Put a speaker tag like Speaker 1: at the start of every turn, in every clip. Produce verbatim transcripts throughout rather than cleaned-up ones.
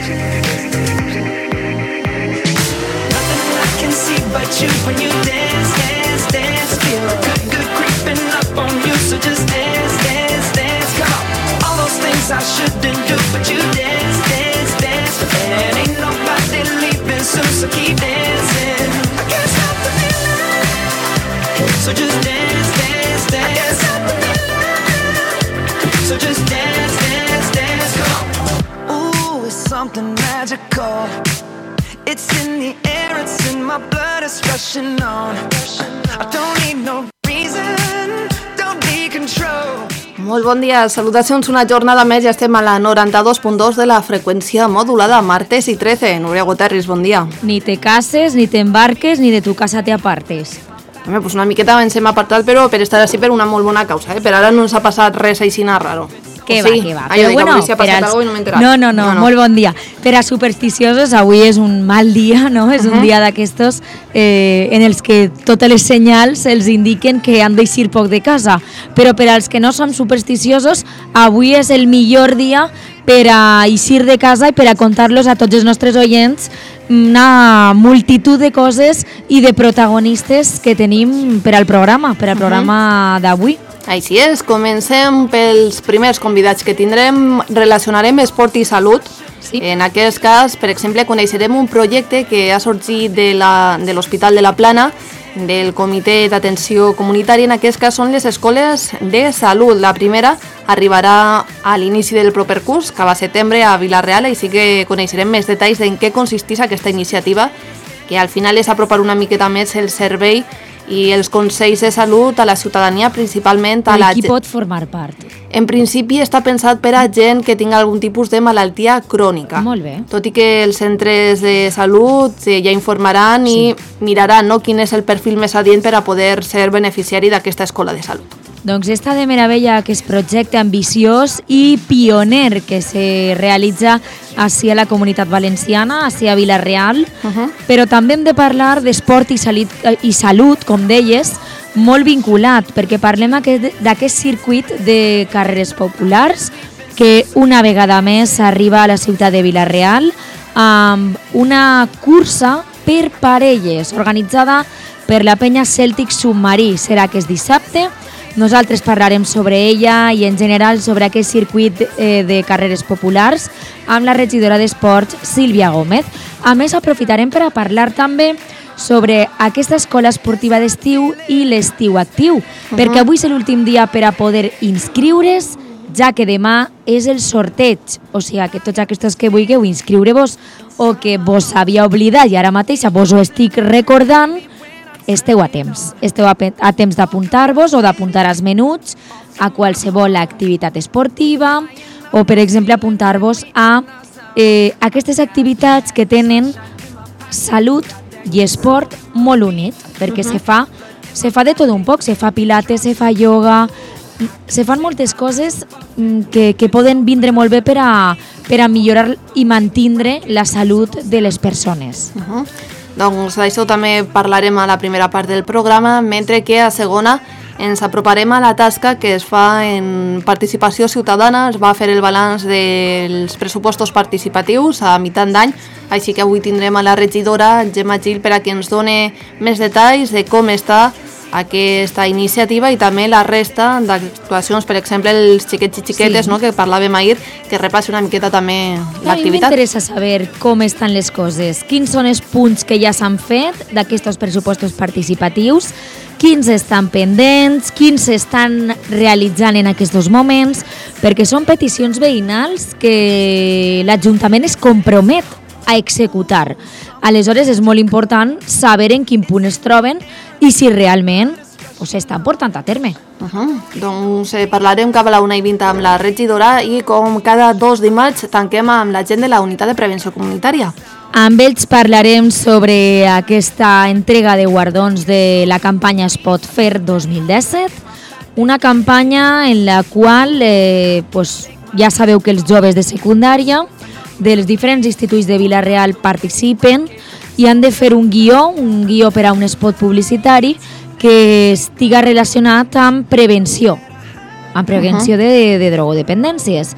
Speaker 1: You when you dance, dance, dance, feel good, good creeping up on you. So just dance, dance, dance, come on. All those things I shouldn't do, but you dance, dance, dance, and ain't nobody leaving soon. So keep dancing. I can't stop the feeling. So just dance, dance, dance. I can't stop the feeling. So just dance, dance, dance, come on. Ooh, it's something magical. It's in the air, it's in my blood, it's rushing on. I don't need no reason, don't be control.
Speaker 2: Molt bon dia, salutacions, una jornada més, ja estem a la noranta-dos punt dos de la freqüència modulada, martes i trece. Núria Guterres, bon dia.
Speaker 3: Ni te cases, ni te embarques, ni de tu casa te apartes.
Speaker 2: Home, pues una miqueta ens hem apartat, però per estar així per una molt bona causa, eh? Per ara no ens ha passat res així raro.
Speaker 3: Que
Speaker 2: sí?
Speaker 3: va, que va.
Speaker 2: Ah, però
Speaker 3: bueno,
Speaker 2: si ha passat
Speaker 3: als...
Speaker 2: alguna cosa i no m'he enterat.
Speaker 3: No, no, no, no, no, molt bon dia. Per a supersticiosos, avui és un mal dia, no? És uh -huh. un dia d'aquestos eh, en els que totes les senyals els indiquen que han d'eixir poc de casa. Però per als que no som supersticiosos, avui és el millor dia per a eixir de casa i per a contar-los a tots els nostres oients una multitud de coses i de protagonistes que tenim per al programa, per al programa uh -huh. d'avui.
Speaker 2: Així és, comencem pels primers convidats que tindrem, relacionarem esport i salut. Sí. En aquest cas, per exemple, coneixerem un projecte que ha sorgit de la, de l'Hospital de la Plana, del Comitè d'Atenció Comunitària. En aquest cas són les escoles de salut. La primera arribarà a l'inici del proper curs, que va a setembre, a Vila-real, així que coneixerem més detalls d'en què consisteix aquesta iniciativa, que al final és apropar una miqueta més el servei i els consells de salut a la ciutadania, principalment a la
Speaker 3: gent. Qui pot formar part?
Speaker 2: En principi està pensat per a gent que tinga algun tipus de malaltia crònica.
Speaker 3: Molt bé.
Speaker 2: Tot i que els centres de salut ja informaran sí. i miraran, no, quin és el perfil més adient per a poder ser beneficiari d'aquesta escola de salut.
Speaker 3: Doncs està de meravella aquest projecte ambiciós i pioner que se realitza així a la Comunitat Valenciana, així a Vila-real, uh -huh. però també hem de parlar d'esport i, salut, i salut, com deies, molt vinculat, perquè parlem d'aquest circuit de carreres populars que una vegada més arriba a la ciutat de Vila-real amb una cursa per parelles organitzada per la penya Cèltic Submarí. Serà aquest dissabte. Nosaltres parlarem sobre ella i en general sobre aquest circuit eh, de carreres populars amb la regidora d'Esports, Sílvia Gómez. A més, aprofitarem per a parlar també sobre aquesta escola esportiva d'estiu i l'estiu actiu, uh -huh. perquè avui és l'últim dia per a poder inscriure's, ja que demà és el sorteig. O sigui que tots aquests que vulgueu inscriure-vos o que vos havia oblidat i ara mateix vos ho estic recordant, esteu a temps. Esteu a, a temps d'apuntar-vos o d'apuntar als menuts a qualsevol activitat esportiva o, per exemple, apuntar-vos a eh, aquestes activitats que tenen salut i esport molt unit, perquè uh-huh. se fa se fa de tot un poc, se fa pilates, se fa ioga, se fan moltes coses que, que poden vindre molt bé per a, per a millorar i mantindre la salut de les persones.
Speaker 2: Uh-huh. Doncs d'això també parlarem a la primera part del programa, mentre que a segona ens aproparem a la tasca que es fa en participació ciutadana. Es va fer el balanç dels pressupostos participatius a mitjan d'any, així que avui tindrem a la regidora Gemma Gil per a que ens doni més detalls de com està aquesta iniciativa i també la resta d'actuacions, per exemple els xiquets i xiquetes, sí. no, que parlàvem ahir, que repassi una miqueta també l'activitat.
Speaker 3: A mi m'interessa saber com estan les coses, quins són els punts que ja s'han fet d'aquests pressupostos participatius, quins estan pendents, quins s'estan realitzant en aquests moments, perquè són peticions veïnals que l'Ajuntament es compromet a executar. Aleshores és molt important saber en quin punt es troben i si realment s'estan portant a terme.
Speaker 2: Uh-huh. Doncs eh, parlarem cap a la una i vint amb la regidora i com cada dos dimarts tanquem amb la gent de la Unitat de Prevenció Comunitària.
Speaker 3: Amb ells parlarem sobre aquesta entrega de guardons de la campanya Es pot fer dos mil disset, una campanya en la qual eh, pues, ja sabeu que els joves de secundària dels diferents instituts de Vila-real participen i han de fer un guió, un guió per a un spot publicitari que estiga relacionat amb prevenció, amb prevenció uh-huh. de, de drogodependències.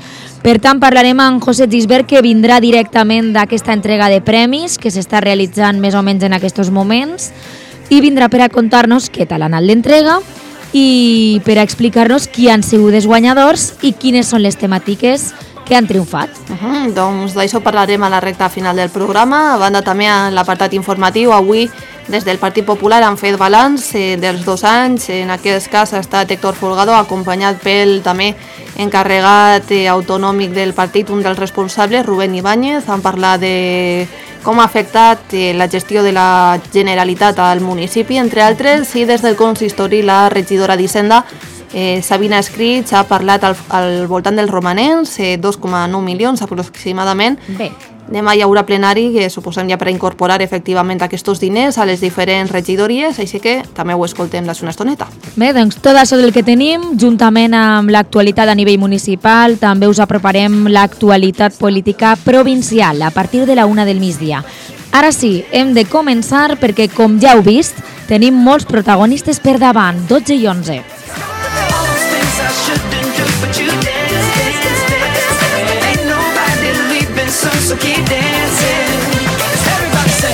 Speaker 3: Per tant, parlarem amb José Gisbert, que vindrà directament d'aquesta entrega de premis que s'està realitzant més o menys en aquests moments, i vindrà per a contar-nos què tal ha anat l'entrega i per a explicar-nos qui han sigut els guanyadors i quines són les temàtiques que han triomfat.
Speaker 2: Uh -huh, doncs d'això parlarem a la recta final del programa. A banda també en l'apartat informatiu, avui des del Partit Popular han fet balanç eh, dels dos anys. En aquest cas ha estat Héctor Folgado, acompanyat pel també encarregat eh, autonòmic del partit, un dels responsables, Rubén Ibáñez. Han parlat de com ha afectat eh, la gestió de la Generalitat al municipi, entre altres, i des del consistori la regidora d'Hisenda, Eh, Sabina Escrits, ha parlat al, al voltant dels romanents, eh, dos coma nou milions aproximadament.
Speaker 3: Bé.
Speaker 2: Demà hi haurà plenari, que suposem ja per a incorporar efectivament aquests diners a les diferents regidories, així que també ho escoltem d'això una estoneta.
Speaker 3: Bé, doncs tot això del que tenim, juntament amb l'actualitat a nivell municipal, també us aproparem l'actualitat política provincial a partir de la una del migdia. Ara sí, hem de començar perquè, com ja heu vist, tenim molts protagonistes per davant, dotze i onze.
Speaker 1: I shouldn't do, but you dance, dance, dance. Ain't nobody leaving soon, so keep dancing. Everybody say.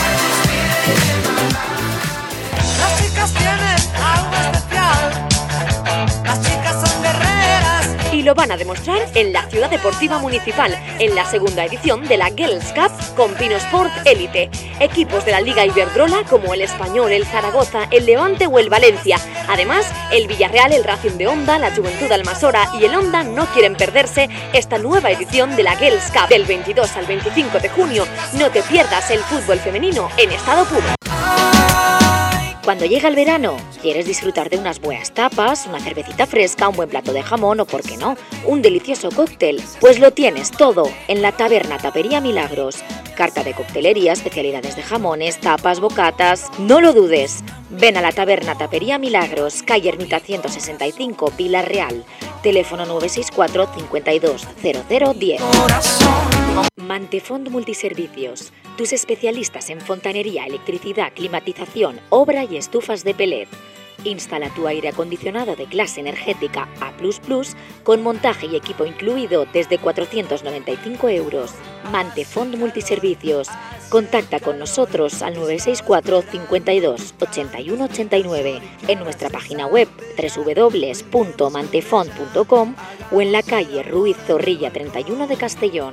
Speaker 1: Las chicas tienen algo especial. Las chicas son guerreras.
Speaker 4: Y lo van a demostrar en la Ciudad Deportiva Municipal, en la segunda edición de la Girls Cup con Pino Sport Elite. Equipos de la Liga Iberdrola como el Español, el Zaragoza, el Levante o el Valencia. Además, el Villarreal, el Racing de Onda, la Juventud Almasora y el Onda no quieren perderse esta nueva edición de la Girls Cup. Del veintidós al veinticinco de junio, no te pierdas el fútbol femenino en estado puro. Cuando llega el verano, ¿quieres disfrutar de unas buenas tapas, una cervecita fresca, un buen plato de jamón o, por qué no, un delicioso cóctel? Pues lo tienes todo en la Taberna Tapería Milagros. Carta de coctelería, especialidades de jamones, tapas, bocatas... No lo dudes. Ven a la Taberna Tapería Milagros, calle Ermita ciento sesenta y cinco, Pilar Real. Teléfono nueve seis cuatro, cincuenta y dos, cero cero diez. Mantefont Multiservicios. Tus especialistas en fontanería, electricidad, climatización, obra y estufas de pellet. Instala tu aire acondicionado de clase energética A plus plus con montaje y equipo incluido desde cuatrocientos noventa y cinco euros. Mantefont Multiservicios. Contacta con nosotros al nueve seis cuatro, cincuenta y dos, ochenta y uno ochenta y nueve, en nuestra página web doble u doble u doble u punto mantefont punto com o en la calle Ruiz Zorrilla treinta y uno de Castellón.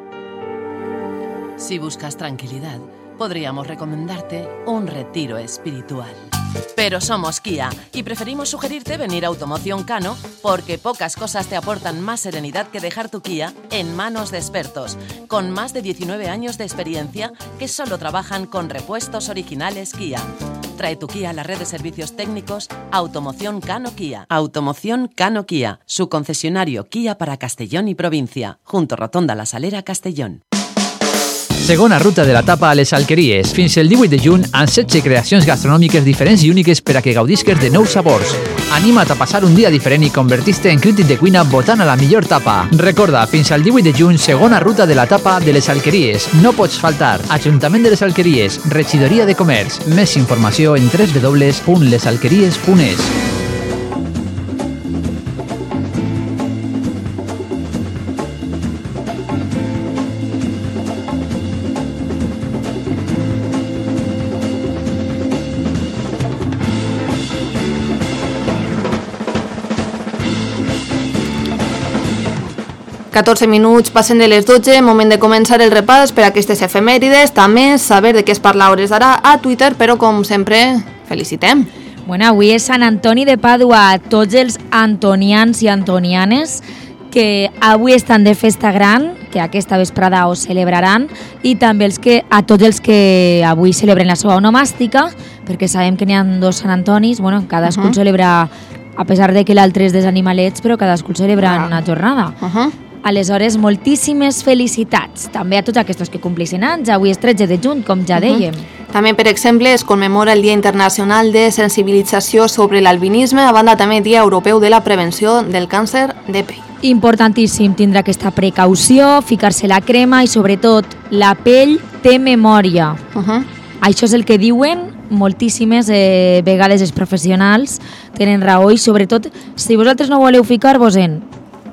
Speaker 5: Si buscas tranquilidad, podríamos recomendarte un retiro espiritual. Pero somos Kia y preferimos sugerirte venir a Automoción Cano porque pocas cosas te aportan más serenidad que dejar tu Kia en manos de expertos, con más de diecinueve años de experiencia que solo trabajan con repuestos originales Kia. Trae tu Kia a la red de servicios técnicos Automoción Cano Kia. Automoción Cano Kia, su concesionario Kia para Castellón y provincia, junto Rotonda La Salera, Castellón.
Speaker 6: Segona ruta de la tapa a les Alqueries. Fins el divuit de juny, amb setze creacions gastronòmiques diferents i úniques per a que gaudisques de nous sabors. Anima't a passar un dia diferent i convertir-te en crític de cuina votant a la millor tapa. Recorda, fins al divuit de juny, segona ruta de la tapa de les Alqueries. No pots faltar. Ajuntament de les Alqueries, Regidoria de Comerç. Més informació en doble u doble u doble u punt les alqueries punt es.
Speaker 2: catorze minuts passen de les dotze, moment de començar el repàs per a aquestes efemèrides, també saber de què es parla a hores d'ara a Twitter, però com sempre, felicitem.
Speaker 3: Bueno, avui és Sant Antoni de Pàdua, a tots els antonians i antonianes que avui estan de festa gran, que aquesta vesprada ho celebraran, i també els que, a tots els que avui celebren la seva onomàstica, perquè sabem que n'hi ha dos Sant Antonis, bueno, cadascú uh -huh. celebra, a pesar de que l'altre és dels animalets, però cadascú celebra uh -huh. una jornada. Uh -huh. Aleshores, moltíssimes felicitats també a tots aquests que compleixen anys. Avui és tretze de juny, com ja dèiem.
Speaker 2: Uh-huh. També, per exemple, es commemora el Dia Internacional de Sensibilització sobre l'Albinisme, a banda també Dia Europeu de la Prevenció del Càncer de Pell.
Speaker 3: Importantíssim tindre aquesta precaució, ficar-se la crema i, sobretot, la pell té memòria. Uh-huh. Això és el que diuen moltíssimes eh, vegades els professionals, tenen raó, i sobretot, si vosaltres no voleu ficar-vos-en,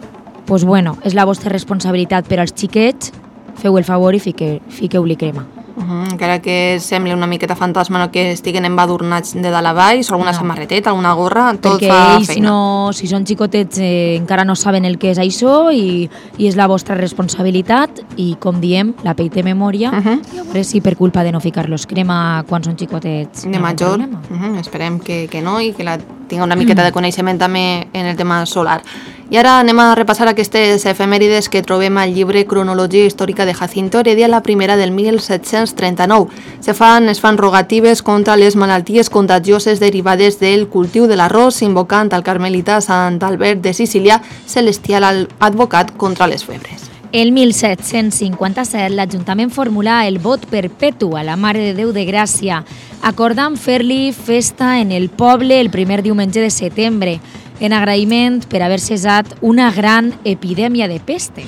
Speaker 3: pues bueno, és la vostra responsabilitat, però als xiquets feu el favor i fique, fiqueu-li crema.
Speaker 2: Uh -huh. Encara que sembli una miqueta fantasma, no que estiguen embadurnats de dalt a baix, o alguna no. samarreteta, alguna gorra, tot
Speaker 3: perquè
Speaker 2: fa
Speaker 3: ells
Speaker 2: feina.
Speaker 3: No, si són xicotets eh, encara no saben el que és això i, i és la vostra responsabilitat i com diem, la pell té memòria, uh -huh. i a veure si per culpa de no ficar-los crema quan són xicotets
Speaker 2: de major, uh -huh. esperem que, que no i que la tinga una miqueta de coneixement també en el tema solar. I ara anem a repassar aquestes efemèrides que trobem al llibre Cronologia històrica de Jacinto Heredia, la primera del mil set-cents trenta-nou. Se fan, es fan rogatives contra les malalties contagioses derivades del cultiu de l'arròs, invocant al carmelita Sant Albert de Sicília, celestial advocat contra les febres.
Speaker 3: El mil set-cents cinquanta-set, l'Ajuntament formula el vot perpetu a la Mare de Déu de Gràcia, acordant fer-li festa en el poble el primer diumenge de setembre, en agraïment per haver cessat una gran epidèmia de peste,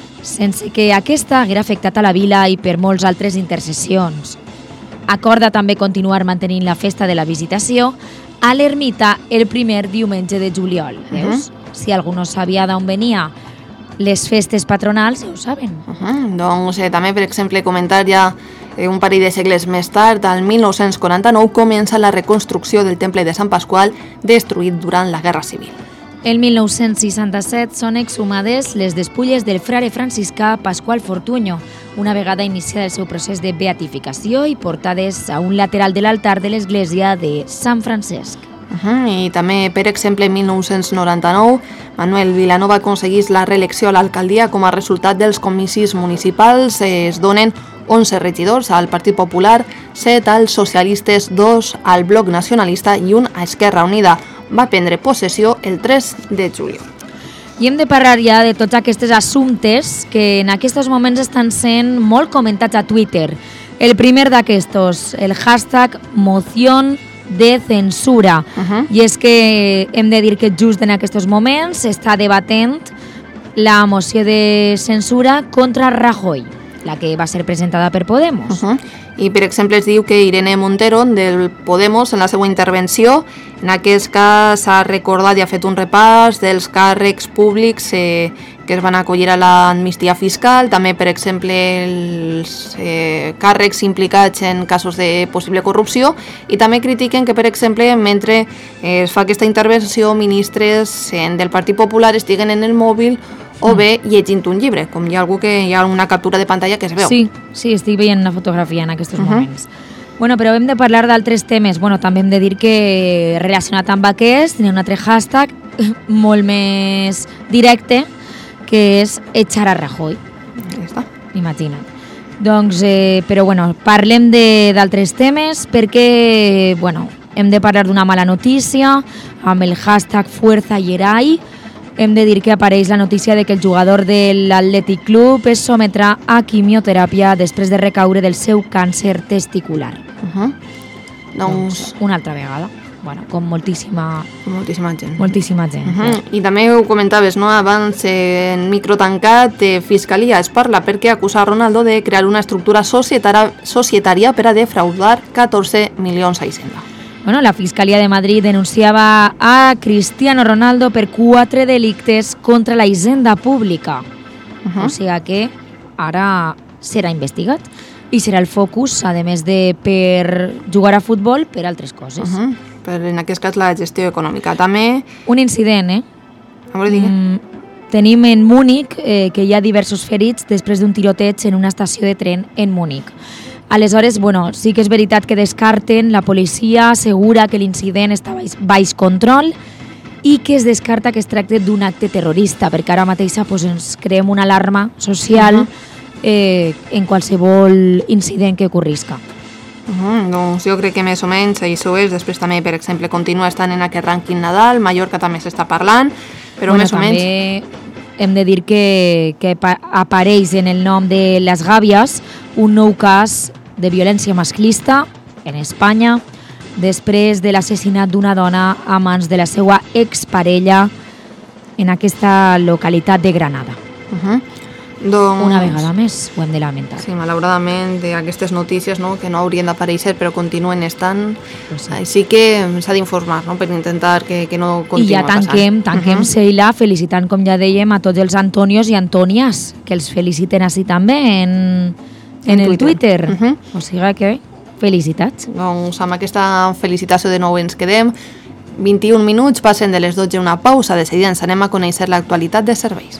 Speaker 3: sense que aquesta haguera afectat a la vila i per molts altres intercessions. Acorda també continuar mantenint la festa de la Visitació a l'ermita el primer diumenge de juliol. Veus? Uh -huh. Si algú no sabia d'on venia les festes patronals, ja ho saben.
Speaker 2: Uh -huh. Doncs eh, també, per exemple, comentar ja eh, un parell de segles més tard, al mil nou-cents quaranta-nou, comença la reconstrucció del Temple de Sant Pasqual, destruït durant la Guerra Civil.
Speaker 3: El mil nou-cents seixanta-set són exhumades les despulles del frare franciscà Pasqual Fortuño, una vegada iniciat el seu procés de beatificació i portades a un lateral de l'altar de l'església de Sant Francesc.
Speaker 2: Uh -huh. I també, per exemple, en mil nou-cents noranta-nou, Manuel Vilanova aconseguís la reelecció a l'alcaldia com a resultat dels comicis municipals. Es donen onze regidors al Partit Popular, set als socialistes, dos al Bloc Nacionalista i un a Esquerra Unida. Va prendre possessió el tres de juliol.
Speaker 3: I hem de parlar ja de tots aquests assumptes que en aquests moments estan sent molt comentats a Twitter. El primer d'aquestos, el hashtag moción de censura. Uh -huh. I és que hem de dir que just en aquests moments s'està debatent la moció de censura contra Rajoy, la que va ser presentada per Podemos.
Speaker 2: Uh -huh. I, per exemple, es diu que Irene Montero, del Podemos, en la seva intervenció, en aquest cas ha recordat i ha fet un repàs dels càrrecs públics eh, que es van acollir a l'amnistia fiscal, també, per exemple, els eh, càrrecs implicats en casos de possible corrupció, i també critiquen que, per exemple, mentre eh, es fa aquesta intervenció, ministres eh, del Partit Popular estiguen en el mòbil o bé llegint un llibre, com hi ha algú que hi ha una captura de pantalla que es veu.
Speaker 3: Sí, sí, estic veient una fotografia en aquests uh -huh. moments. Bueno, però hem de parlar d'altres temes. Bueno, també hem de dir que relacionat amb aquest, hi ha un altre hashtag molt més directe, que és echar a Rajoy.
Speaker 2: Ja està.
Speaker 3: Imagina't. Doncs, eh, però bueno, parlem d'altres temes perquè, bueno, hem de parlar d'una mala notícia amb el hashtag Fuerza Yeray. Hem de dir que apareix la notícia de que el jugador de l'Athletic Club es sometrà a quimioteràpia després de recaure del seu càncer testicular.
Speaker 2: Uh -huh. Doncs...
Speaker 3: Una altra vegada. Bueno, com moltíssima...
Speaker 2: Moltíssima gent.
Speaker 3: Moltíssima gent.
Speaker 2: Uh -huh. I també ho comentaves, no? Abans, eh, en micro tancat, de Fiscalia es parla perquè acusa a Ronaldo de crear una estructura societària, societària per a defraudar catorze milions a Hisenda.
Speaker 3: Bueno, la Fiscalia de Madrid denunciava a Cristiano Ronaldo per quatre delictes contra la hisenda pública. Uh -huh. O sigui que ara serà investigat i serà el focus, a més de per jugar a futbol, per altres coses.
Speaker 2: Uh -huh. Per, en aquest cas, la gestió econòmica. També...
Speaker 3: Un incident, eh?
Speaker 2: A veure, digue. Mm,
Speaker 3: tenim en Múnich eh, que hi ha diversos ferits després d'un tiroteig en una estació de tren en Múnich. Aleshores, bueno, sí que és veritat que descarten, la policia assegura que l'incident està baix, baix control i que es descarta que es tracta d'un acte terrorista, perquè ara mateixa pues, ens creem una alarma social uh -huh. eh, en qualsevol incident que ocorrisca.
Speaker 2: Uh -huh. Doncs jo crec que més o menys això és. Després també, per exemple, continua estant en aquest rànquing Nadal, Mallorca també s'està parlant, però
Speaker 3: bueno,
Speaker 2: més o menys...
Speaker 3: Hem de dir que, que apareix en el nom de Les Gàbies un nou cas de violència masclista en Espanya després de l'assassinat d'una dona a mans de la seva exparella en aquesta localitat de Granada.
Speaker 2: Uh -huh. Doncs...
Speaker 3: Una vegada més ho hem de lamentar.
Speaker 2: Sí, malauradament, aquestes notícies, no?, que no haurien d'aparèixer però continuen estant,
Speaker 3: Pues sí.
Speaker 2: així que s'ha d'informar, no?, per intentar que, que no
Speaker 3: I
Speaker 2: continuï
Speaker 3: ja tanquem,
Speaker 2: passant.
Speaker 3: tanquem, uh -huh. Sheila, felicitant, com ja dèiem, a tots els Antonios i Antonias, que els feliciten així també en, en,
Speaker 2: En
Speaker 3: el
Speaker 2: Twitter.
Speaker 3: Twitter.
Speaker 2: Uh -huh.
Speaker 3: O sigui que, felicitats.
Speaker 2: Doncs amb aquesta felicitació de nou ens quedem. vint-i-un minuts, passen de les dotze, una pausa, de seguida ens anem a conèixer l'actualitat de serveis.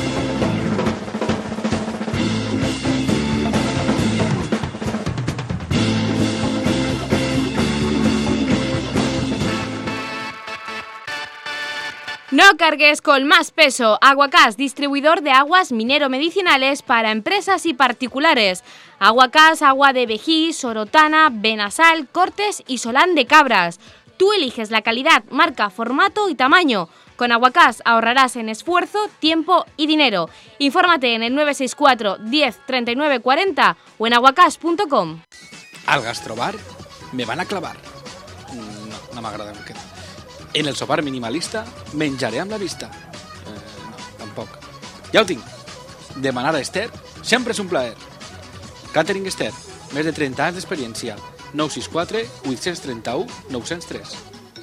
Speaker 7: No cargues con más peso. Aguacás, distribuidor de aguas minero-medicinales para empresas y particulares. Aguacás, agua de vejí, sorotana, benasal, cortes y solán de cabras. Tú eliges la calidad, marca, formato y tamaño. Con Aguacás ahorrarás en esfuerzo, tiempo y dinero. Infórmate en el nueve seis cuatro, diez, treinta y nueve, cuarenta o en aguacás punto com.
Speaker 8: Al gastrobar me van a clavar. No, no m'agrada aquest. En el sopar minimalista menjaré amb la vista. Eh, no, tampoc. Ja ho tinc. Demanar a Esther sempre és un plaer. Catering Esther, més de trenta anys d'experiència. nou sis quatre, vuit tres u, nou zero tres.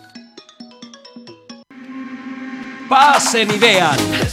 Speaker 9: Pasen y vean.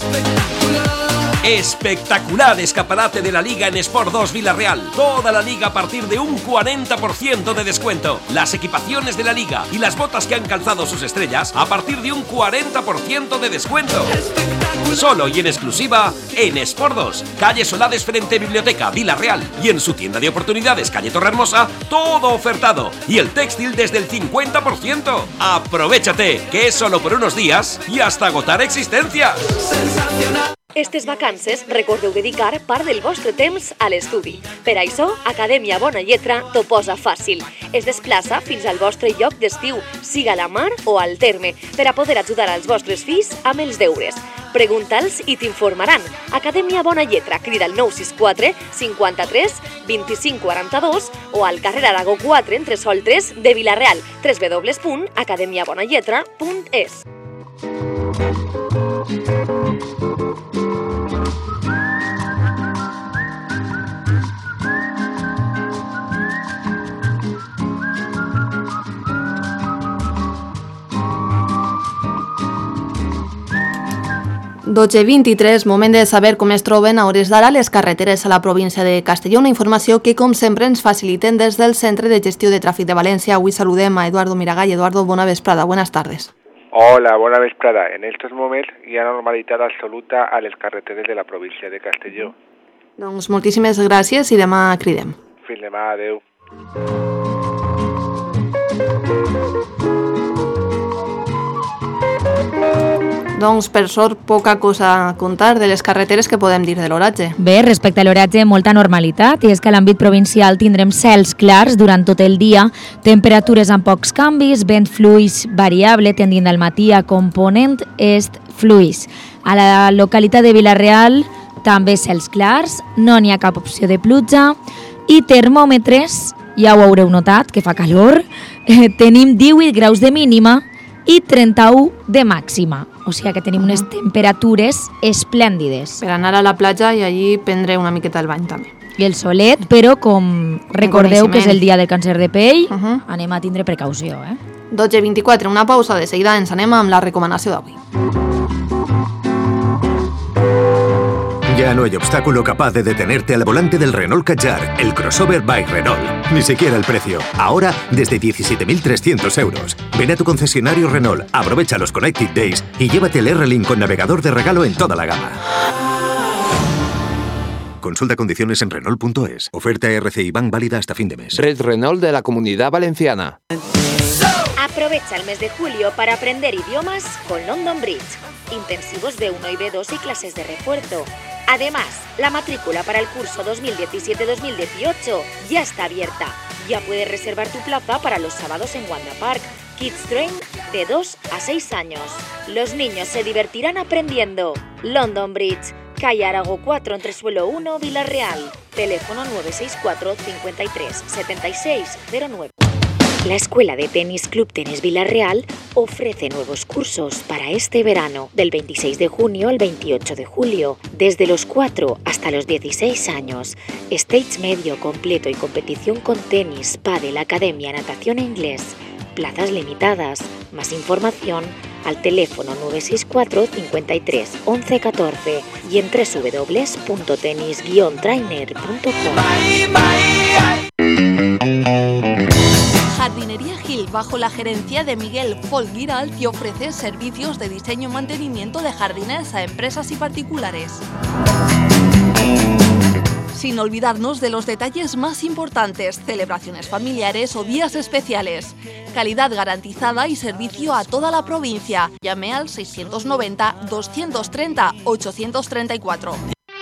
Speaker 9: Espectacular escaparate de la Liga en Sport dos Villarreal. Toda la Liga a partir de un cuarenta por ciento de descuento. Las equipaciones de la Liga y las botas que han calzado sus estrellas a partir de un cuarenta por ciento de descuento. Solo y en exclusiva en Sport dos, calle Solades frente Biblioteca, Villarreal. Y en su tienda de oportunidades, calle Torrehermosa, todo ofertado. Y el textil desde el cincuenta por ciento. Aprovéchate, que es solo por unos días y hasta agotar existencias.
Speaker 4: Estes vacances recordeu dedicar part del vostre temps a l'estudi. Per això, Acadèmia Bona Lletra t'ho posa fàcil. Es desplaça fins al vostre lloc d'estiu, siga a la mar o al terme, per a poder ajudar als vostres fills amb els deures. Pregunta'ls i t'informaran. Acadèmia Bona Lletra, crida al nou sis quatre, cinquanta-tres, vint-i-cinc quaranta-dos o al carrer Aragó quatre, entre Sol tres, de Vilareal, w w w punt academia bona lletra punt es.
Speaker 2: dotze vint-i-tres, moment de saber com es troben a hores d'ara les carreteres a la província de Castelló. Una informació que, com sempre, ens faciliten des del Centre de Gestió de Tràfic de València. Avui saludem a Eduardo Miragall. Eduardo, bona vesprada, buenas tardes.
Speaker 10: Hola, bona vesprada. En estos moments hi ha normalitat absoluta a les carreteres de la província de Castelló.
Speaker 2: Doncs moltíssimes gràcies i demà cridem.
Speaker 10: Fins demà, adeu.
Speaker 2: Doncs, per sort, poca cosa a contar de les carreteres que podem dir de l'oratge.
Speaker 3: Bé, respecte a l'oratge, molta normalitat, i és que a l'àmbit provincial tindrem cels clars durant tot el dia, temperatures amb pocs canvis, vent fluix variable tendint al matí a component est fluix. A la localitat de Vilareal també cels clars, no n'hi ha cap opció de pluja, i termòmetres, ja ho haureu notat, que fa calor, eh, tenim divuit graus de mínima i trenta-u de màxima. O sigui que tenim unes temperatures esplèndides.
Speaker 2: Per anar a la platja i allí prendre una miqueta el bany també.
Speaker 3: I el solet, però com recordeu que és el dia del càncer de pell, uh -huh. anem a tindre precaució. Eh?
Speaker 2: dotze vint-i-quatre, una pausa, de seguida ens anem amb la recomanació d'avui.
Speaker 11: Ya no hay obstáculo capaz de detenerte al volante del Renault Kadjar, el crossover by Renault. Ni siquiera el precio. Ahora, desde diecisiete mil trescientos euros. Ven a tu concesionario Renault, aprovecha los Connected Days y llévate el R-Link con navegador de regalo en toda la gama. Consulta condiciones en Renault punto es. Oferta R C I Bank válida hasta fin de mes.
Speaker 12: Red Renault de la Comunidad Valenciana.
Speaker 4: Aprovecha el mes de julio para aprender idiomas con London Bridge. Intensivos B uno y B dos y clases de refuerzo. Además, la matrícula para el curso dos mil diecisiete dos mil dieciocho ya está abierta. Ya puedes reservar tu plaza para los sábados en Wanda Park. Kids Train de dos a seis años. Los niños se divertirán aprendiendo. London Bridge, calle Aragó cuatro, entresuelo uno, Vilareal. Teléfono nueve seis cuatro, cincuenta y tres, setenta y seis cero nueve. La Escuela de Tenis Club Tenis Villarreal ofrece nuevos cursos para este verano, del veintiséis de junio al veintiocho de julio, desde los cuatro hasta los dieciséis años. Stage medio completo y competición con tenis, pádel, academia, natación e inglés. Plazas limitadas. Más información al teléfono nueve seis cuatro, cincuenta y tres, once, catorce y en doble u doble u doble u punto tenis guion trainer punto com.
Speaker 2: Jardinería Gil, bajo la gerencia de Miguel Folguiral, te ofrece servicios de diseño y mantenimiento de jardines a empresas y particulares. Sin olvidarnos de los detalles más importantes, celebraciones familiares o días especiales. Calidad garantizada y servicio a toda la provincia. Llame al seiscientos noventa, doscientos treinta, ochocientos treinta y cuatro.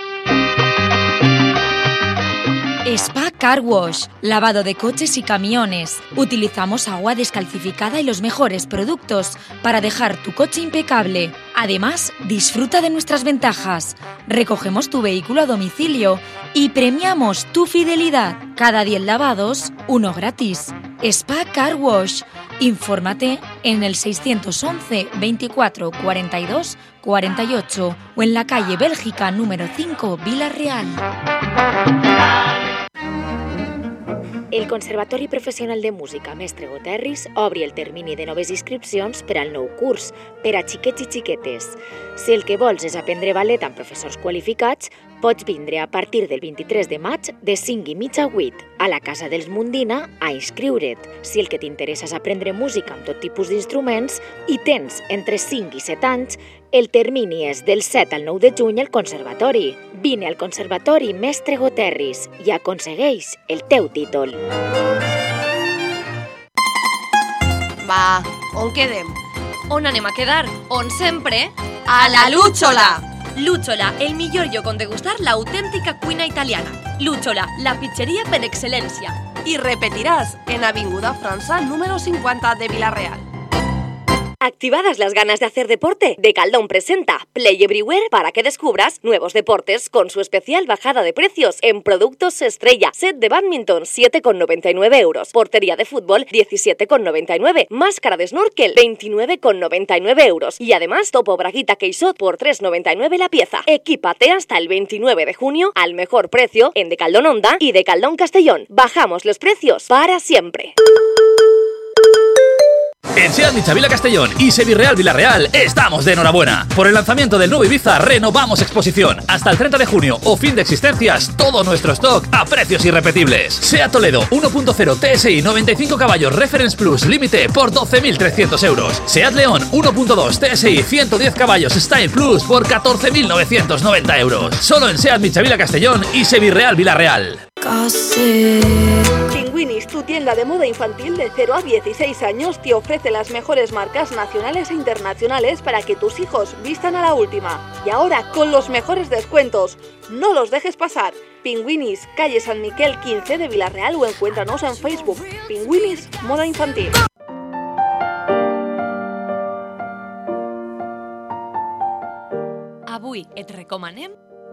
Speaker 3: Spa Car Wash, lavado de coches y camiones. Utilizamos agua descalcificada y los mejores productos para dejar tu coche impecable. Además, disfruta de nuestras ventajas. Recogemos tu vehículo a domicilio y premiamos tu fidelidad. Cada diez lavados, uno gratis. Spa Car Wash. Infórmate en el seiscientos once, veinticuatro, cuarenta y dos, cuarenta y ocho o en la calle Bélgica número cinco, Vila-real.
Speaker 4: El Conservatori Professional de Música Mestre Goterris obri el termini de noves inscripcions per al nou curs, per a xiquets i xiquetes. Si el que vols és aprendre ballet amb professors qualificats, pots vindre a partir del vint-i-tres de maig de cinc i mitja a vuit a la Casa dels Mundina a inscriure't. Si el que t'interessa és aprendre música amb tot tipus d'instruments i tens entre cinc i set anys, el termini és del set al nou de juny al Conservatori. Vine al Conservatori Mestre Goterris i aconsegueix el teu títol.
Speaker 2: Va, on quedem?
Speaker 7: On anem a quedar? On sempre?
Speaker 2: A la Lúchola!
Speaker 7: Lúchola, el millor lloc on degustar l'autèntica cuina italiana. Lúchola, la pizzeria per excel·lència.
Speaker 2: I repetiràs en Avinguda França número cincuenta de Vila-real.
Speaker 4: ¿Activadas las ganas de hacer deporte? Decathlon presenta Play Everywhere para que descubras nuevos deportes con su especial bajada de precios en productos estrella. Set de badminton, siete con noventa y nueve euros. Portería de fútbol, diecisiete con noventa y nueve. Máscara de snorkel, veintinueve con noventa y nueve euros. Y además, topo braguita Queixot por tres con noventa y nueve la pieza. Equípate hasta el veintinueve de junio al mejor precio en Decathlon Onda y Decathlon Castellón. Bajamos los precios para siempre.
Speaker 13: En SEAT Michavila Castellón y Sevirreal Villarreal estamos de enhorabuena. Por el lanzamiento del nuevo Ibiza renovamos exposición. Hasta el treinta de junio o fin de existencias, todo nuestro stock a precios irrepetibles. SEAT Toledo uno punto cero T S I noventa y cinco caballos Reference Plus límite por doce mil trescientos euros. SEAT León uno punto dos T S I ciento diez caballos Style Plus por catorce mil novecientos noventa euros. Solo en SEAT Michavila Castellón y Sevirreal Villarreal.
Speaker 14: Pinguinis, tu tienda de moda infantil de cero a dieciséis años, te ofrece las mejores marcas nacionales e internacionales para que tus hijos vistan a la última. Y ahora con los mejores descuentos. No los dejes pasar. Pinguinis, calle San Miquel quince de Vila-real o encuéntranos en Facebook. Pinguinis, moda infantil.
Speaker 7: Avui et recomanem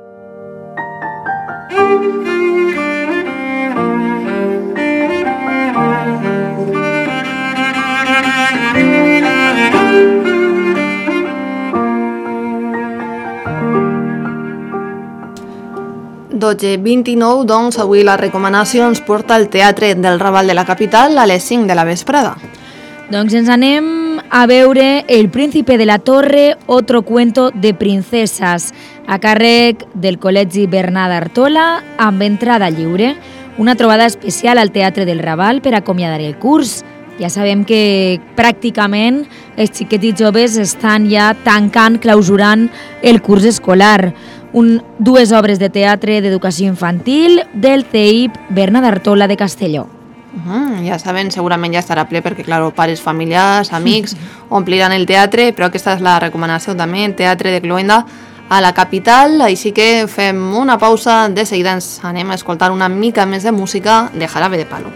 Speaker 2: dotze vint-i-nou, doncs avui la recomanació ens porta al Teatre del Raval de la capital a les cinc de la vesprada.
Speaker 3: Doncs ens anem a veure El príncipe de la torre, otro cuento de princesas, a càrrec del Col·legi Bernat Artola, amb entrada lliure. Una trobada especial al Teatre del Raval per acomiadar el curs. Ja sabem que pràcticament els xiquets i joves estan ja tancant, clausurant el curs escolar. Un, dues obres de teatre d'educació infantil del C E I P Bernat Artola de Castelló.
Speaker 2: Uh-huh, ja saben, segurament ja estarà ple perquè, clar, pares, familiars, amics ompliran el teatre, però aquesta és la recomanació també, el Teatre de Cloenda a la capital, així que fem una pausa, de seguida ens anem a escoltar una mica més de música de Jarabe de Palo.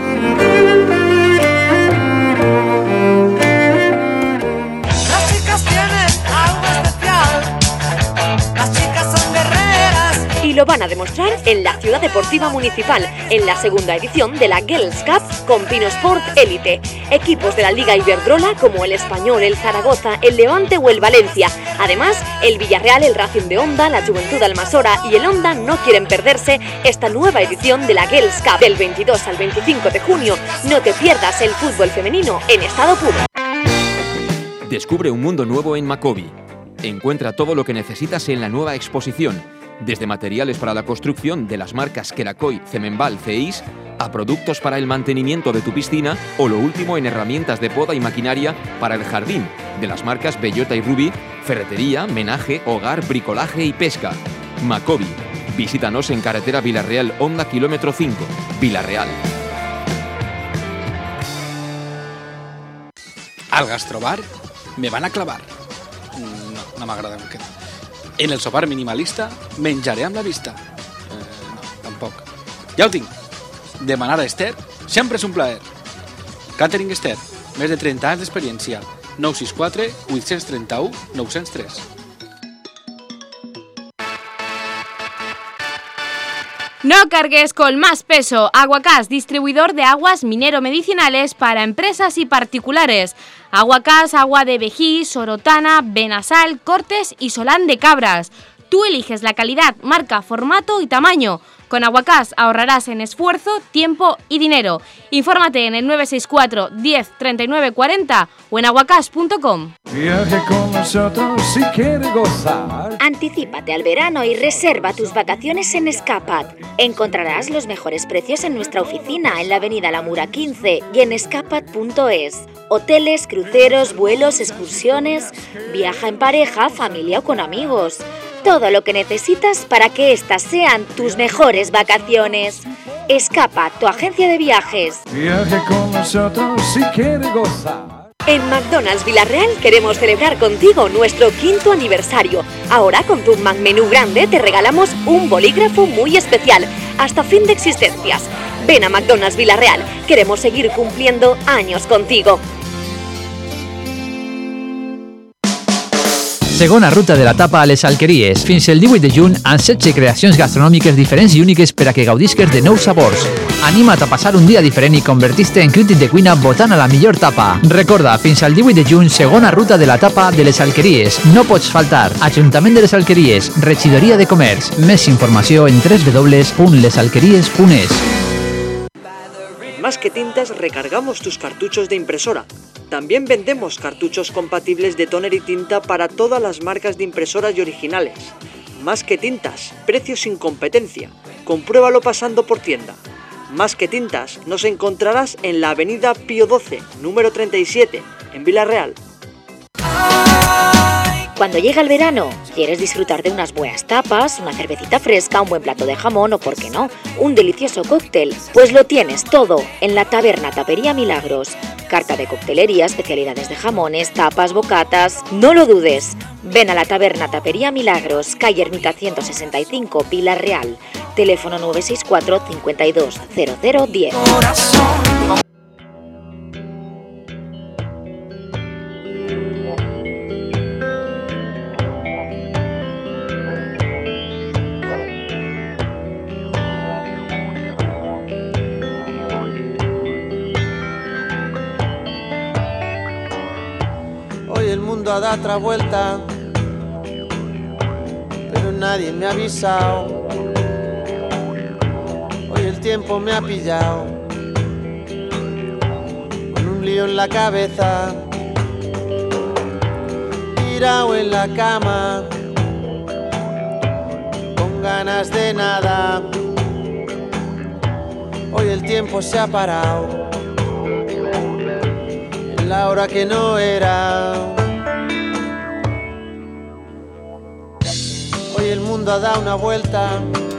Speaker 1: Las chicas tienen algo especial, las chicas son guerreras.
Speaker 4: Y lo Lo van a demostrar en la Ciudad Deportiva Municipal, en la segunda edición de la Girls Cup con Pino Sport Elite. Equipos de la Liga Iberdrola como el Español, el Zaragoza, el Levante o el Valencia. Además, el Villarreal, el Racing de Onda, la Juventud Almasora y el Onda no quieren perderse esta nueva edición de la Girls Cup. Del veintidós al veinticinco de junio, no te pierdas el fútbol femenino en estado puro.
Speaker 15: Descubre un mundo nuevo en Macobi. Encuentra todo lo que necesitas en la nueva exposición, desde materiales para la construcción de las marcas Kerakoy, Cemenbal, Ceis, a productos para el mantenimiento de tu piscina o lo último en herramientas de poda y maquinaria para el jardín, de las marcas Bellota y Ruby, ferretería, menaje, hogar, bricolaje y pesca. Macobi. Visítanos en carretera Villarreal Honda kilómetro cinco, Villarreal.
Speaker 8: Al gastrobar me van a clavar. No, no m'agrada aquest. En el sopar minimalista menjaré amb la vista. Eh, no, tampoc. Ja ho tinc. Demanar a Esther sempre és un plaer. Catering Esther, més de trenta anys d'experiència. nou sis quatre, vuit tres u, nou zero tres.
Speaker 7: No cargues con más peso. Aguacás, distribuidor de aguas minero-medicinales para empresas y particulares. Aguacás, agua de Vejí, Sorotana, Benasal, Cortes y Solán de Cabras. Tú eliges la calidad, marca, formato y tamaño. Con Aguacás ahorrarás en esfuerzo, tiempo y dinero. Infórmate en el nueve seis cuatro, diez, treinta y nueve cuarenta o en aguacás punto com.
Speaker 16: Viaje con nosotros si quiere gozar.
Speaker 17: Anticípate al verano y reserva tus vacaciones en Escapat. Encontrarás los mejores precios en nuestra oficina en la avenida La Mura quince y en escapat punto es. Hoteles, cruceros, vuelos, excursiones. Viaja en pareja, familia o con amigos. Todo lo que necesitas para que estas sean tus mejores vacaciones. Escapat, tu agencia de viajes.
Speaker 16: Viaje con nosotros si quiere gozar.
Speaker 4: En McDonald's Villarreal queremos celebrar contigo nuestro quinto aniversario. Ahora con tu McMenú grande te regalamos un bolígrafo muy especial, hasta fin de existencias. Ven a McDonald's Villarreal, queremos seguir cumpliendo años contigo.
Speaker 6: Segona ruta de la tapa a les Alqueries. Fins el divuit de juny, amb setze creacions gastronòmiques diferents i úniques per a que gaudisques de nous sabors. Anima't a passar un dia diferent i convertir-te en crític de cuina votant a la millor tapa. Recorda, fins al divuit de juny, segona ruta de la tapa de les Alqueries. No pots faltar. Ajuntament de les Alqueries, Regidoria de Comerç. Més informació en doble u doble u doble u punt les alqueries punt es.
Speaker 18: Más que tintas, recargamos tus cartuchos de impresora. También vendemos cartuchos compatibles de tóner y tinta para todas las marcas de impresoras y originales. Más que tintas, precios sin competencia. Compruébalo pasando por tienda. Más que tintas, nos encontrarás en la avenida Pío doce, número treinta y siete, en Villarreal.
Speaker 17: Cuando llega el verano, ¿quieres disfrutar de unas buenas tapas, una cervecita fresca, un buen plato de jamón o, por qué no, un delicioso cóctel? Pues lo tienes todo en la Taberna Tapería Milagros. Carta de coctelería, especialidades de jamones, tapas, bocatas... No lo dudes. Ven a la Taberna Tapería Milagros, calle Ermita ciento sesenta y cinco, Villarreal. Teléfono nueve seis cuatro, cincuenta y dos, cero cero diez.
Speaker 19: El mundo ha dado otra vuelta, pero nadie me ha avisado. Hoy el tiempo me ha pillado con un lío en la cabeza, tirado en la cama, con ganas de nada. Hoy el tiempo se ha parado en la hora que no era. Hoy el mundo ha dado una vuelta.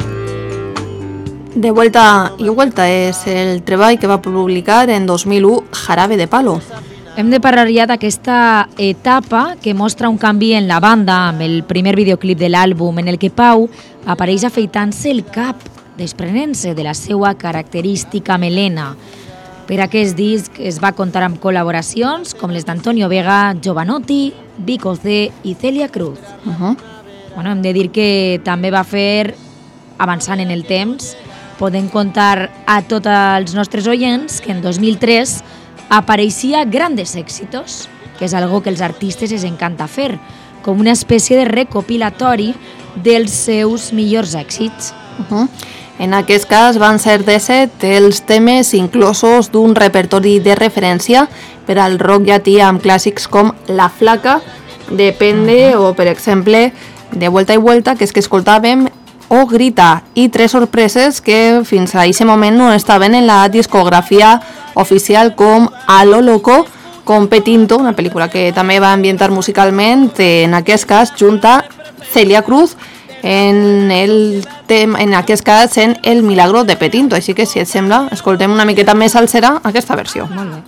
Speaker 2: De vuelta i vuelta és el treball que va publicar en dos mil u Jarabe de Palo.
Speaker 3: Hem de parlar ja d'aquesta etapa que mostra un canvi en la banda amb el primer videoclip de l'àlbum en el que Pau apareix afeitant-se el cap, desprenent-se de la seva característica melena. Per aquest disc es va comptar amb col·laboracions com les d'Antonio Vega, Giovanotti, Vico C i Celia Cruz.
Speaker 2: Uh-huh.
Speaker 3: Bueno, hem de dir que també va fer avançant en el temps, podem contar a tots els nostres oients que en dos mil tres apareixia Grandes Éxitos, que és algo que els artistes els encanta fer, com una espècie de recopilatori dels seus millors èxits.
Speaker 2: Uh-huh. En aquest cas van ser disset els temes inclosos d'un repertori de referència per al rock llatí amb clàssics com La Flaca, Depende uh-huh. o, per exemple, De Vuelta y Vuelta, que és que escoltàvem, o Grita, i tres sorpreses que fins a aquest moment no estaven en la discografia oficial, com A lo Loco, com Petinto, una pel·lícula que també va ambientar musicalment, en aquest cas junta Celia Cruz, en, el tema, en aquest cas en El Milagro de Petinto. Així que, si et sembla, escoltem una miqueta més salsera aquesta versió.
Speaker 3: Molt bé.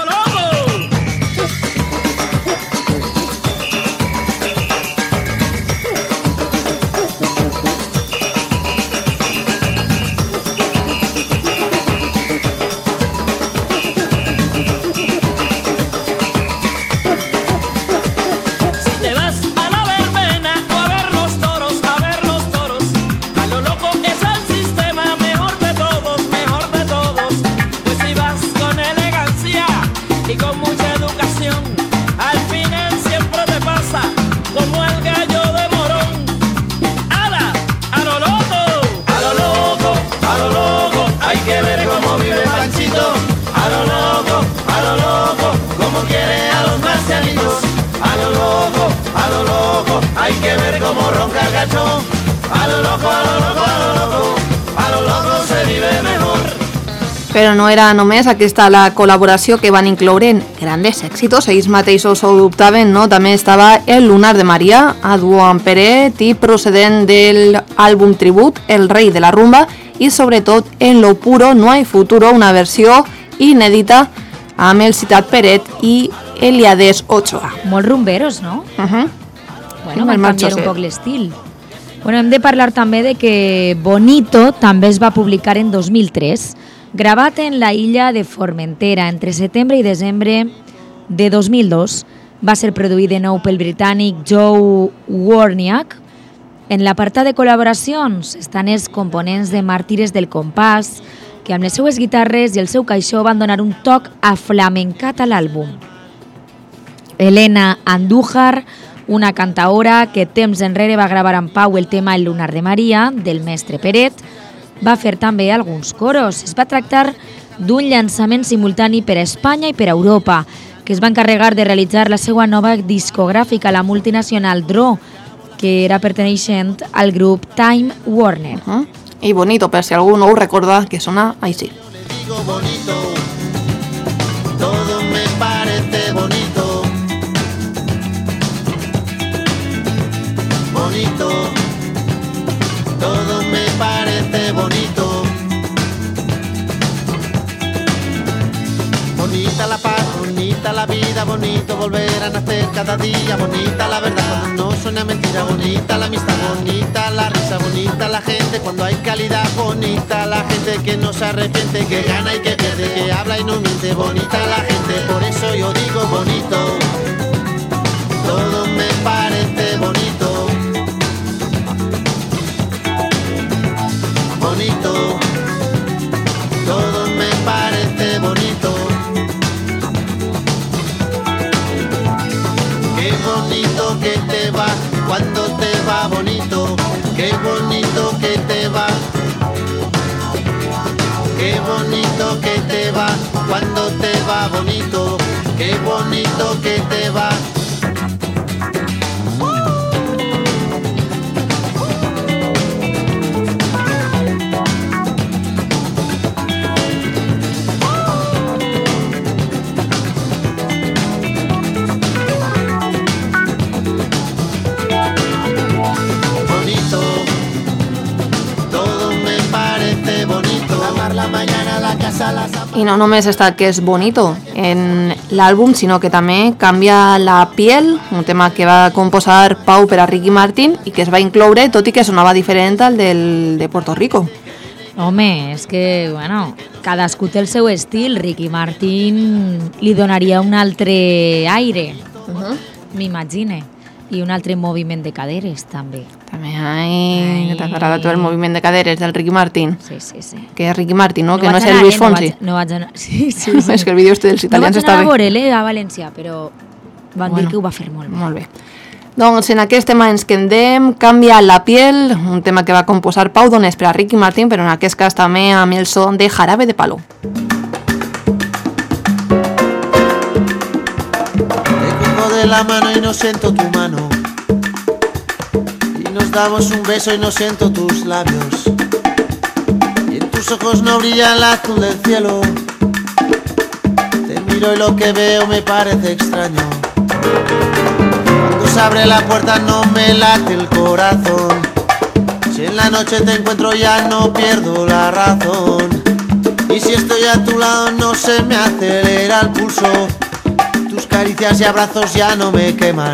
Speaker 19: Hay que ver cómo ronca el gacho. A lo loco, a lo loco, a lo loco, a lo loco se vive mejor.
Speaker 2: Però no era només aquesta la col·laboració que van incloure en Grandes Éxitos, ells mateixos ho dubtaven, no? També estava El Lunar de María, a duo amb Peret i procedent del àlbum tribut El Rei de la Rumba, i sobretot En lo puro no hay futuro, una versió inèdita amb el citat Peret i Eliades Ochoa.
Speaker 3: Molt rumberos, no?
Speaker 2: Uh-huh.
Speaker 3: Bueno, van canviar un poc l'estil. Bueno, hem de parlar també de que Bonito també es va publicar en dos mil tres, gravat en la illa de Formentera entre setembre i desembre de dos mil dos. Va ser produït de nou pel britànic Joe Warniak. En l'apartat de col·laboracions estan els components de Màrtires del Compàs, que amb les seues guitarres i el seu caixó van donar un toc aflamencat a l'àlbum. Elena Andújar, una cantaora que temps enrere va gravar amb Pau el tema El Lunar de María, del mestre Peret, va fer també alguns coros. Es va tractar d'un llançament simultani per a Espanya i per a Europa, que es va encarregar de realitzar la seva nova discogràfica, la multinacional Dro, que era perteneixent al grup Time Warner.
Speaker 2: Uh-huh. I Bonito, per si algú no ho recorda, que sona així.
Speaker 19: Bonito, todo me parece bonito. Bonito, todo me parece bonito. Bonita la paz, bonita la vida, bonito volver a nacer cada día. Bonita la verdad cuando no suena mentira, bonita la amistad, bonita la risa, bonita la gente cuando hay calidad. Bonita la gente que no se arrepiente, que gana y que pierde, que habla y no miente. Bonita la gente, por eso yo digo bonito. Todo me parece bonito. Bonito, todo me parece bonito. Qué bonito que te va cuando te va bonito. Qué bonito que te va. Qué bonito que te va cuando te va bonito. Qué bonito que te va.
Speaker 2: I no només està que és bonito en l'àlbum, sinó que també canvia La piel, un tema que va composar Pau per a Ricky Martin i que es va incloure, tot i que sonava diferent al del de Puerto Rico.
Speaker 3: Home, és que, bueno, cadascú té el seu estil. Ricky Martin li donaria un altre aire, uh-huh. m'imagine. I un altre moviment de caderes, també.
Speaker 2: També, ai, t'ha agradat tot el moviment de caderes del Ricky Martin.
Speaker 3: Sí, sí, sí.
Speaker 2: Que és Ricky Martin, no?
Speaker 3: No
Speaker 2: Que no
Speaker 3: vaig
Speaker 2: és el
Speaker 3: anar,
Speaker 2: Luis
Speaker 3: eh? No
Speaker 2: Fonsi.
Speaker 3: vaig- no vaig anar- sí, sí, sí.
Speaker 2: És que el vídeo este dels italians
Speaker 3: no
Speaker 2: està
Speaker 3: vaig
Speaker 2: bé.
Speaker 3: anar a veure'l, eh, a València, però van dir que ho va fer molt bé.
Speaker 2: Molt bé. Doncs en aquest tema ens quedem, Canvia la piel, un tema que va composar Pau Donés per a Ricky Martin, però en aquest cas també amb el son de Jarabe de Palo.
Speaker 19: De la mano y no siento tu mano, y nos damos un beso y no siento tus labios, y en tus ojos no brilla el azul del cielo. Te miro y lo que veo me parece extraño. Cuando se abre la puerta no me late el corazón. Si en la noche te encuentro ya no pierdo la razón, y si estoy a tu lado no se me acelera el pulso. Tus caricias y abrazos ya no me queman.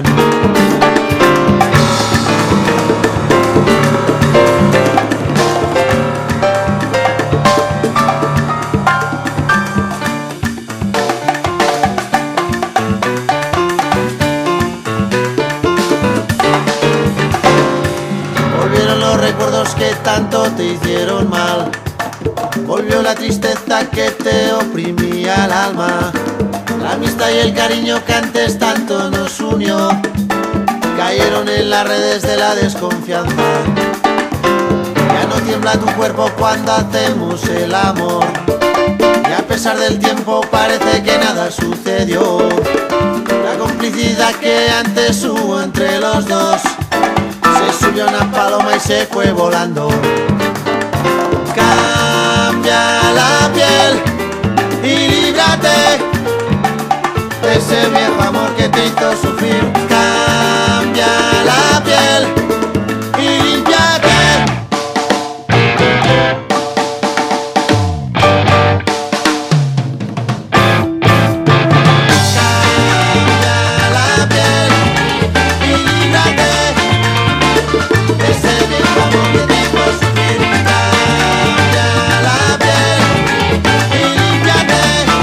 Speaker 19: Volvieron los recuerdos que tanto te hicieron mal. Volvió la tristeza que te oprimía el alma. La amistad y el cariño que antes tanto nos unió cayeron en las redes de la desconfianza. Ya no tiembla tu cuerpo cuando hacemos el amor, y a pesar del tiempo parece que nada sucedió. La complicidad que antes hubo entre los dos se subió a una paloma y se fue volando. Cambia la piel y líbrate de ese viejo amor que te hizo sufrir. Cambia la piel y límpiate. Cambia la piel y límpiate de ese viejo amor que te hizo sufrir. Cambia la piel y límpiate.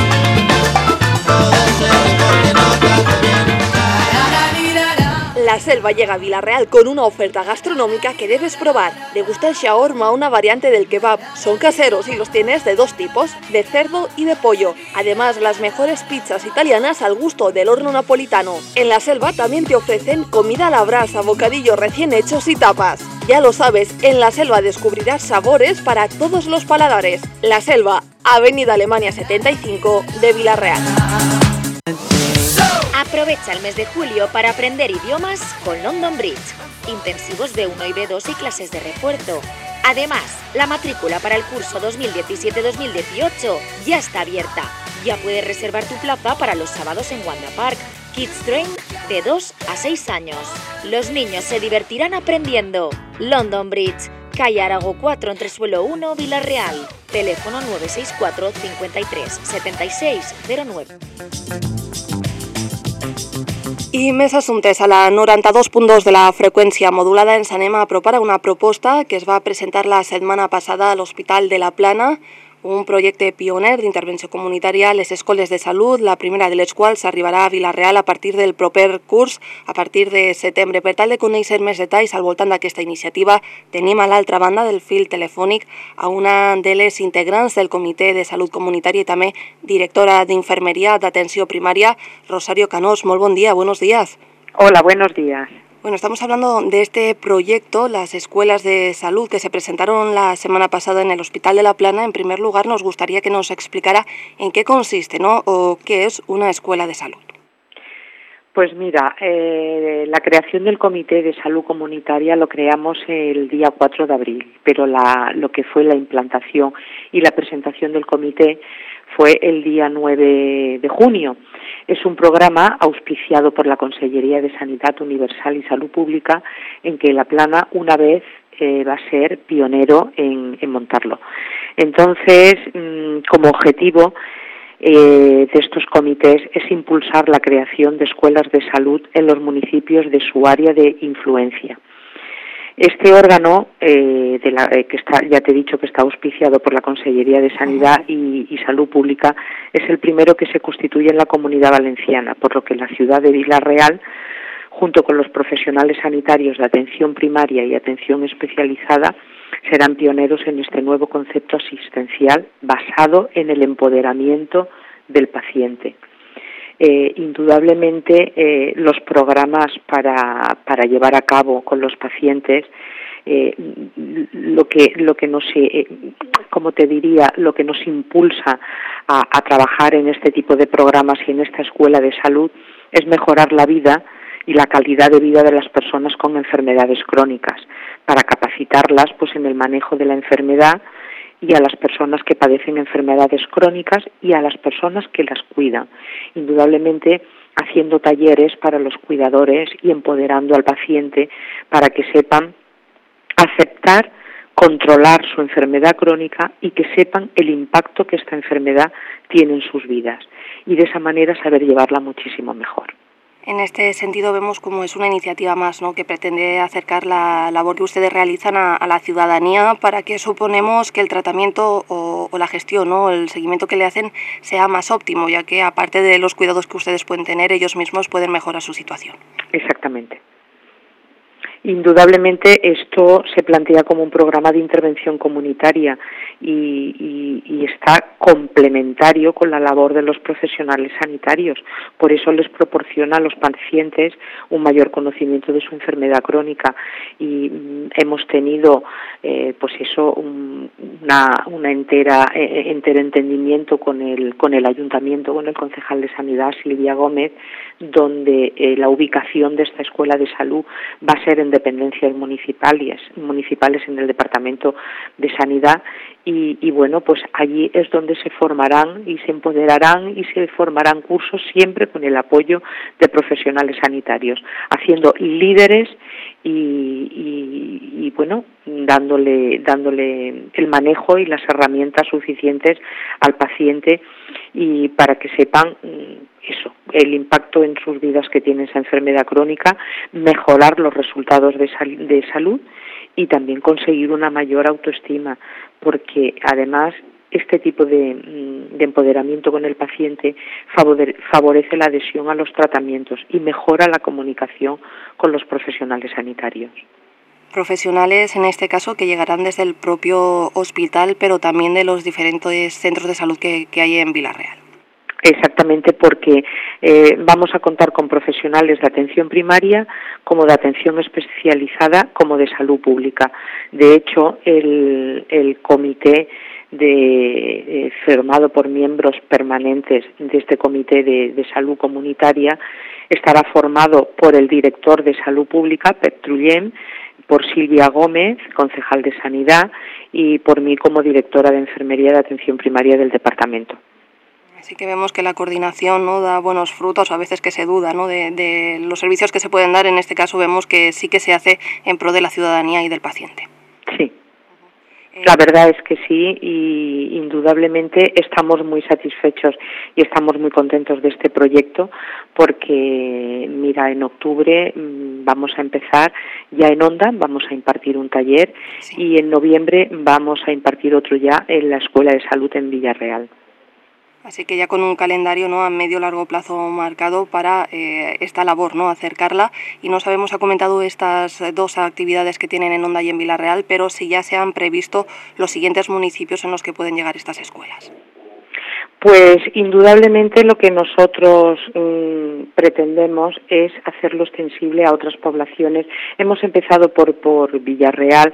Speaker 14: La Selva llega a Villarreal con una oferta gastronómica que debes probar. ¿Te gusta el shawarma, una variante del kebab? Son caseros y los tienes de dos tipos, de cerdo y de pollo. Además, las mejores pizzas italianas al gusto del horno napolitano. En La Selva también te ofrecen comida a la brasa, bocadillos recién hechos y tapas. Ya lo sabes, en La Selva descubrirás sabores para todos los paladares. La Selva, Avenida Alemania setenta y cinco de Villarreal.
Speaker 17: Aprovecha el mes de julio para aprender idiomas con London Bridge. Intensivos B uno y B dos y clases de refuerzo. Además, la matrícula para el curso dos mil diecisiete dos mil dieciocho ya está abierta. Ya puedes reservar tu plaza para los sábados en Wanda Park. Kids Train de dos a seis años. Los niños se divertirán aprendiendo. London Bridge, calle Arago cuatro, entresuelo uno, Villarreal. Teléfono nueve seis cuatro, cincuenta y tres, setenta y seis cero nueve.
Speaker 14: I més assumptes. A la noranta-dos punt dos de la freqüència modulada ens anem a apropar a una proposta que es va presentar la setmana passada a l'Hospital de la Plana, un projecte pioner d'intervenció comunitària a les escoles de salut, la primera de les quals arribarà a Villarreal a partir del proper curs, a partir de setembre. Per tal de conèixer més detalls al voltant d'aquesta iniciativa, tenim a l'altra banda del fil telefònic a una de les integrants del Comitè de Salut Comunitària i també directora d'Infermeria d'Atenció Primària, Rosario Canós. Molt bon dia, buenos días.
Speaker 20: Hola, buenos días.
Speaker 14: Bueno, estamos hablando de este proyecto, las escuelas de salud que se presentaron la semana pasada en el Hospital de la Plana. En primer lugar, nos gustaría que nos explicara en qué consiste, ¿no?, o qué es una escuela de salud.
Speaker 20: Pues mira, eh, la creación del Comité de Salud Comunitaria lo creamos el día cuatro de abril, pero la, lo que fue la implantación y la presentación del comité fue el día nueve de junio. Es un programa auspiciado por la Consellería de Sanidad Universal y Salud Pública, en que La Plana una vez eh, va a ser pionero en, en montarlo. Entonces, mmm, como objetivo eh, de estos comités es impulsar la creación de escuelas de salud en los municipios de su área de influencia. Este órgano, eh, de la, eh, que está, ya te he dicho que está auspiciado por la Consellería de Sanidad y, y Salud Pública, es el primero que se constituye en la Comunidad Valenciana, por lo que la ciudad de Villarreal, junto con los profesionales sanitarios de atención primaria y atención especializada, serán pioneros en este nuevo concepto asistencial basado en el empoderamiento del paciente. Eh, indudablemente eh, los programas para, para llevar a cabo con los pacientes, eh, lo que lo que nos eh, como te diría lo que nos impulsa a, a trabajar en este tipo de programas y en esta escuela de salud es mejorar la vida y la calidad de vida de las personas con enfermedades crónicas, para capacitarlas pues en el manejo de la enfermedad, y a las personas que padecen enfermedades crónicas y a las personas que las cuidan. Indudablemente haciendo talleres para los cuidadores y empoderando al paciente para que sepan aceptar, controlar su enfermedad crónica y que sepan el impacto que esta enfermedad tiene en sus vidas, y de esa manera saber llevarla muchísimo mejor.
Speaker 2: En este sentido vemos como es una iniciativa más, ¿no?, que pretende acercar la labor que ustedes realizan a, a la ciudadanía, para que suponemos que el tratamiento o, o la gestión, ¿no?, el seguimiento que le hacen sea más óptimo, ya que aparte de los cuidados que ustedes pueden tener, ellos mismos pueden mejorar su situación.
Speaker 20: Exactamente. Indudablemente esto se plantea como un programa de intervención comunitaria y, y, y está complementario con la labor de los profesionales sanitarios. Por eso les proporciona a los pacientes un mayor conocimiento de su enfermedad crónica, y mm, hemos tenido eh, pues eso un, una, una entera eh, entero entendimiento con el con el ayuntamiento, con el concejal de Sanidad, Silvia Gómez, donde eh, la ubicación de esta escuela de salud va a ser en dependencias municipales, municipales en el Departamento de Sanidad, y, y bueno, pues allí es donde se formarán y se empoderarán y se formarán cursos, siempre con el apoyo de profesionales sanitarios, haciendo líderes y, y, y bueno, dándole, dándole el manejo y las herramientas suficientes al paciente, y para que sepan eso, el impacto en sus vidas que tiene esa enfermedad crónica, mejorar los resultados de, sal, de salud y también conseguir una mayor autoestima, porque además este tipo de, de empoderamiento con el paciente favorece la adhesión a los tratamientos y mejora la comunicación con los profesionales sanitarios.
Speaker 2: Profesionales, en este caso, que llegarán desde el propio hospital, pero también de los diferentes centros de salud que, que hay en Vila-real.
Speaker 20: Exactamente, porque eh, vamos a contar con profesionales de atención primaria, como de atención especializada, como de salud pública. De hecho, el, el comité de, eh, formado por miembros permanentes de este comité de, de salud comunitaria estará formado por el director de salud pública, Pep Trullem, por Silvia Gómez, concejal de Sanidad, y por mí como directora de Enfermería de Atención Primaria del departamento.
Speaker 2: Así que vemos que la coordinación, ¿no?, da buenos frutos, a veces que se duda, ¿no?, de, de los servicios que se pueden dar. En este caso vemos que sí que se hace en pro de la ciudadanía y del paciente.
Speaker 20: Sí, la verdad es que sí, y indudablemente estamos muy satisfechos y estamos muy contentos de este proyecto, porque mira, en octubre vamos a empezar ya en Onda, vamos a impartir un taller, sí, y en noviembre vamos a impartir otro ya en la Escuela de Salud en Vila-real.
Speaker 2: Así que ya con un calendario, ¿no?, a medio largo plazo marcado para eh, esta labor, ¿no?, acercarla. Y no sabemos, ha comentado estas dos actividades que tienen en Onda y en Vila-real, pero si ya se han previsto los siguientes municipios en los que pueden llegar estas escuelas.
Speaker 20: Pues indudablemente lo que nosotros mmm, pretendemos es hacerlo extensible a otras poblaciones. Hemos empezado por, por Vila-real,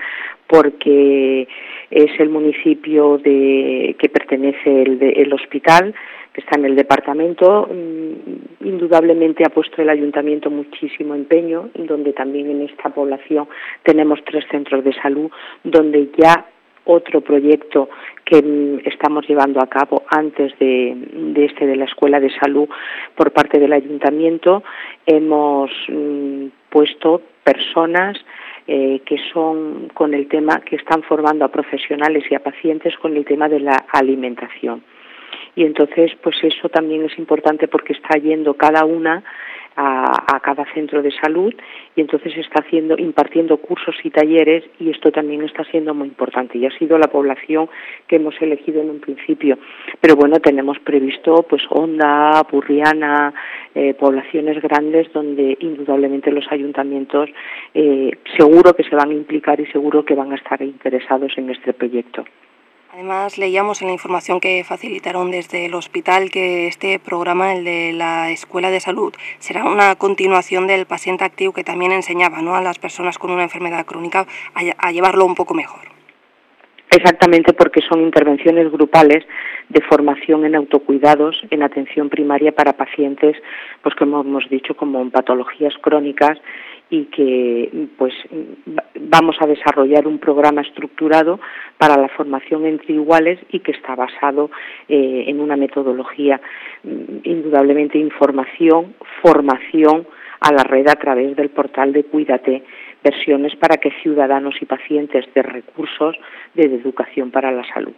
Speaker 20: porque es el municipio de que pertenece el, de, el hospital, que está en el departamento. Indudablemente ha puesto el ayuntamiento muchísimo empeño, donde también en esta población tenemos tres centros de salud, donde ya otro proyecto que estamos llevando a cabo antes de, de este de la Escuela de Salud por parte del ayuntamiento, hemos mm, puesto personas eh, que son con el tema, que están formando a profesionales y a pacientes con el tema de la alimentación. Y entonces, pues eso también es importante, porque está yendo cada una a, a cada centro de salud, y entonces está haciendo, impartiendo cursos y talleres, y esto también está siendo muy importante, y ha sido la población que hemos elegido en un principio. Pero bueno, tenemos previsto pues Onda, Burriana, eh, poblaciones grandes donde indudablemente los ayuntamientos eh, seguro que se van a implicar y seguro que van a estar interesados en este proyecto.
Speaker 21: Además, leíamos en la información que facilitaron desde el hospital que este programa, el de la Escuela de Salud, será una continuación del paciente activo que también enseñaba, ¿no?, a las personas con una enfermedad crónica a, a llevarlo un poco mejor.
Speaker 20: Exactamente, porque son intervenciones grupales de formación en autocuidados, en atención primaria para pacientes, pues como hemos dicho, como en patologías crónicas, y que pues vamos a desarrollar un programa estructurado para la formación entre iguales y que está basado eh, en una metodología, indudablemente información, formación a la red a través del portal de Cuídate, versiones para que ciudadanos y pacientes de recursos de educación para la salud.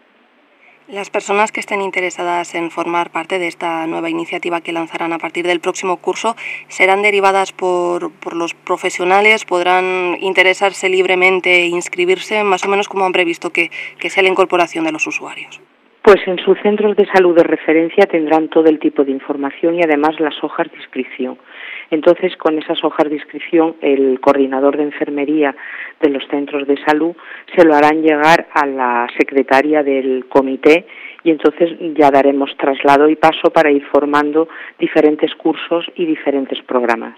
Speaker 21: Las personas que estén interesadas en formar parte de esta nueva iniciativa que lanzarán a partir del próximo curso serán derivadas por, por los profesionales, podrán interesarse libremente e inscribirse, más o menos como han previsto que, que sea la incorporación de los usuarios.
Speaker 20: Pues en sus centros de salud de referencia tendrán todo el tipo de información y además las hojas de inscripción. Entonces, con esas hojas de inscripción, el coordinador de enfermería de los centros de salud se lo harán llegar a la secretaria del comité, y entonces ya daremos traslado y paso para ir formando diferentes cursos y diferentes programas.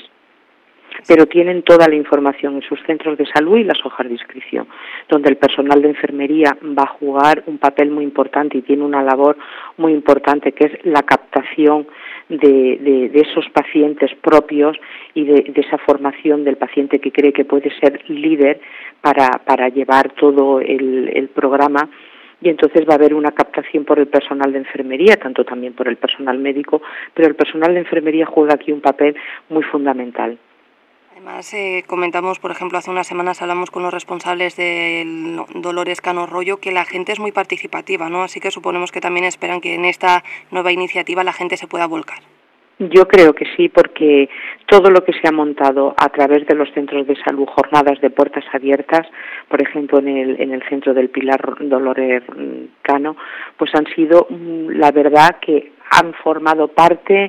Speaker 20: Pero tienen toda la información en sus centros de salud y las hojas de inscripción, donde el personal de enfermería va a jugar un papel muy importante y tiene una labor muy importante, que es la captación de, de, de esos pacientes propios y de, de esa formación del paciente que cree que puede ser líder para, para llevar todo el, el programa. Y entonces va a haber una captación por el personal de enfermería, tanto también por el personal médico, pero el personal de enfermería juega aquí un papel muy fundamental.
Speaker 21: Además, eh, comentamos, por ejemplo, hace unas semanas hablamos con los responsables del Dolores Cano Rollo, que la gente es muy participativa, ¿no? Así que suponemos que también esperan que en esta nueva iniciativa la gente se pueda volcar.
Speaker 20: Yo creo que sí, porque todo lo que se ha montado a través de los centros de salud, jornadas de puertas abiertas, por ejemplo en el, en el centro del Pilar Dolores Cano, pues han sido, la verdad, que han formado parte,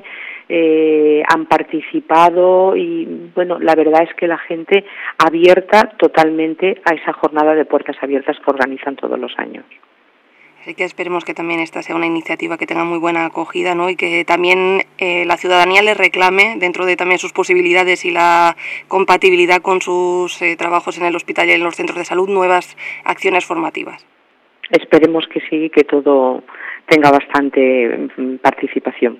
Speaker 20: eh, han participado y, bueno, la verdad es que la gente abierta totalmente a esa jornada de puertas abiertas que organizan todos los años.
Speaker 21: Así que esperemos que también esta sea una iniciativa que tenga muy buena acogida, ¿no? Y que también eh, la ciudadanía le reclame, dentro de también sus posibilidades y la compatibilidad con sus eh, trabajos en el hospital y en los centros de salud, nuevas acciones formativas.
Speaker 20: Esperemos que sí, que todo tenga bastante participación.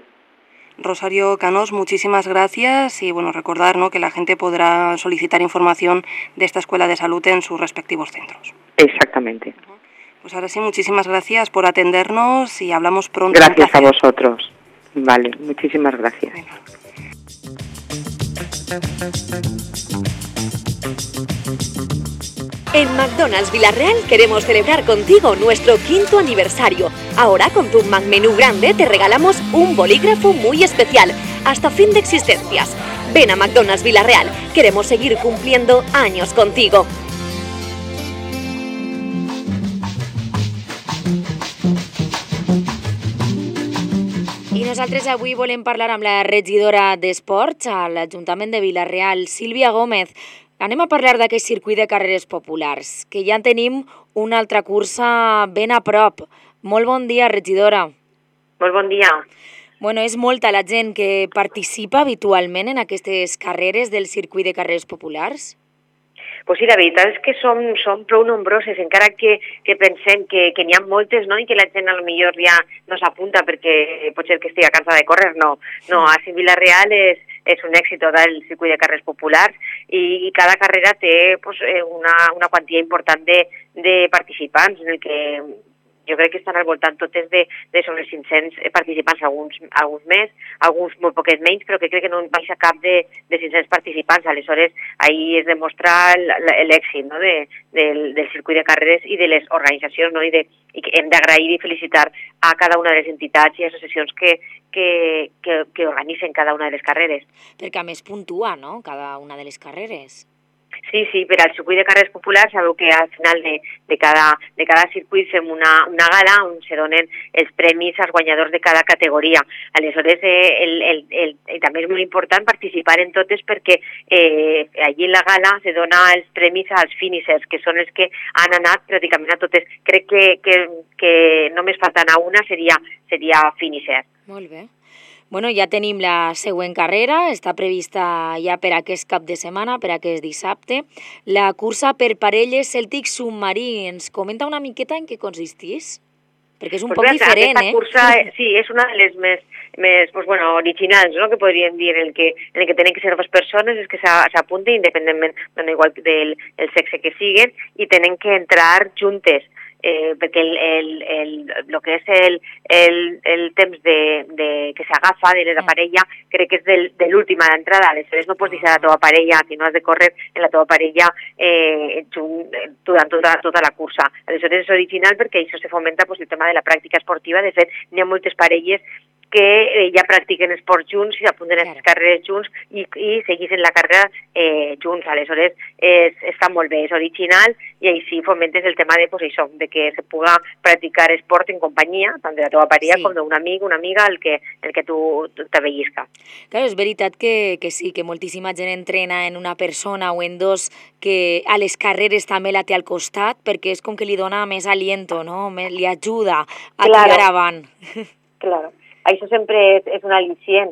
Speaker 21: Rosario Canós, muchísimas gracias y bueno, recordar, ¿no?, que la gente podrá solicitar información de esta escuela de salud en sus respectivos centros.
Speaker 20: Exactamente.
Speaker 21: Pues ahora sí, muchísimas gracias por atendernos y hablamos pronto.
Speaker 20: Gracias a vosotros. Vale, muchísimas gracias.
Speaker 4: En McDonald's Villarreal queremos celebrar contigo nuestro quinto aniversario. Ahora con tu McMenú grande te regalamos un bolígrafo muy especial, hasta fin de existencias. Ven a McDonald's Villarreal, queremos seguir cumpliendo años contigo.
Speaker 17: I nosaltres avui volem parlar amb la regidora d'Esports a l'Ajuntament de Vila-real, Sílvia Gómez. Anem a parlar d'aquest circuit de carreres populars, que ja en tenim una altra cursa ben a prop. Molt bon dia, regidora.
Speaker 22: Molt bon dia.
Speaker 17: Bueno, és molta la gent que participa habitualment en aquestes carreres del circuit de carreres populars?
Speaker 22: Pues sí, la veritat és que som, som prou nombroses, encara que, que pensem que, que n'hi ha moltes, no?, i que la gent a lo millor ja no s'apunta perquè pot ser que estigui cansada de córrer, no. No, així Vila-real és, és un èxit del circuit de carreres populars i, i cada carrera té pues, una, una quantia important de, de participants, en el que jo crec que estan al voltant totes de, de sobre cinc-cents participants, alguns, alguns més, alguns molt poquet menys, però que crec que no baixa cap de, de cinc-cents participants. Aleshores, ahí es demostra l'èxit, no?, de, del, del circuit de carreres i de les organitzacions, no?, i, de, i que hem d'agrair i felicitar a cada una de les entitats i associacions que, que, que, que organitzen cada una de les carreres.
Speaker 17: Perquè a més puntua, no?, cada una de les carreres.
Speaker 22: Sí, sí, per al circuit de carreres populars sabeu que al final de, de, cada, de cada circuit fem una, una gala on se donen els premis als guanyadors de cada categoria. Aleshores, eh, el, el, el, el, també és molt important participar en totes perquè eh, allí en la gala se dona els premis als finishers, que són els que han anat pràcticament a totes. Crec que, que, que només faltant a una seria, seria finisher.
Speaker 17: Molt bé. Bueno, ja tenim la següent carrera, està prevista ja per aquest cap de setmana, per aquest dissabte. La cursa per parelles Celtic Submarí, ens comenta una miqueta en què consistís? Perquè és un
Speaker 22: pues
Speaker 17: poc
Speaker 22: bé,
Speaker 17: diferent,
Speaker 22: aquesta
Speaker 17: eh?
Speaker 22: Cursa, sí, és una de les més, més pues, bueno, originals, no?, que podríem dir, en el que, en el que tenen que ser dues persones, és que s'apunten independentment, bueno, igual del el sexe que siguen, i tenen que entrar juntes. Eh, perquè el, el, el, el que és el, el, el temps de, de, que s'agafa de la parella crec que és del, de l'última d'entrada. Aleshores no pots deixar la teva parella, si no has de córrer en la teva parella eh, durant tota, tota la cursa. Aleshores és original perquè això se fomenta pues, el tema de la pràctica esportiva. De fet, n'hi ha moltes parelles que eh, ja practiquen esports junts i s'apunten a les carreres junts i, i segueixen la carrera eh, junts. Aleshores, és, està molt bé, és original i així fomentes el tema de, pues, això, de que se puga practicar esport en companyia, tant de la teva parella sí. com d'un amic, una amiga, el que, el que tu, tu t'avellisca.
Speaker 17: Claro, és veritat que, que sí, que moltíssima gent entrena en una persona o en dos que a les carreres també la té al costat perquè és com que li dona més aliento, no? Li ajuda a
Speaker 22: claro.
Speaker 17: tirar avant.
Speaker 22: Claro. Això sempre és, és un al·licient.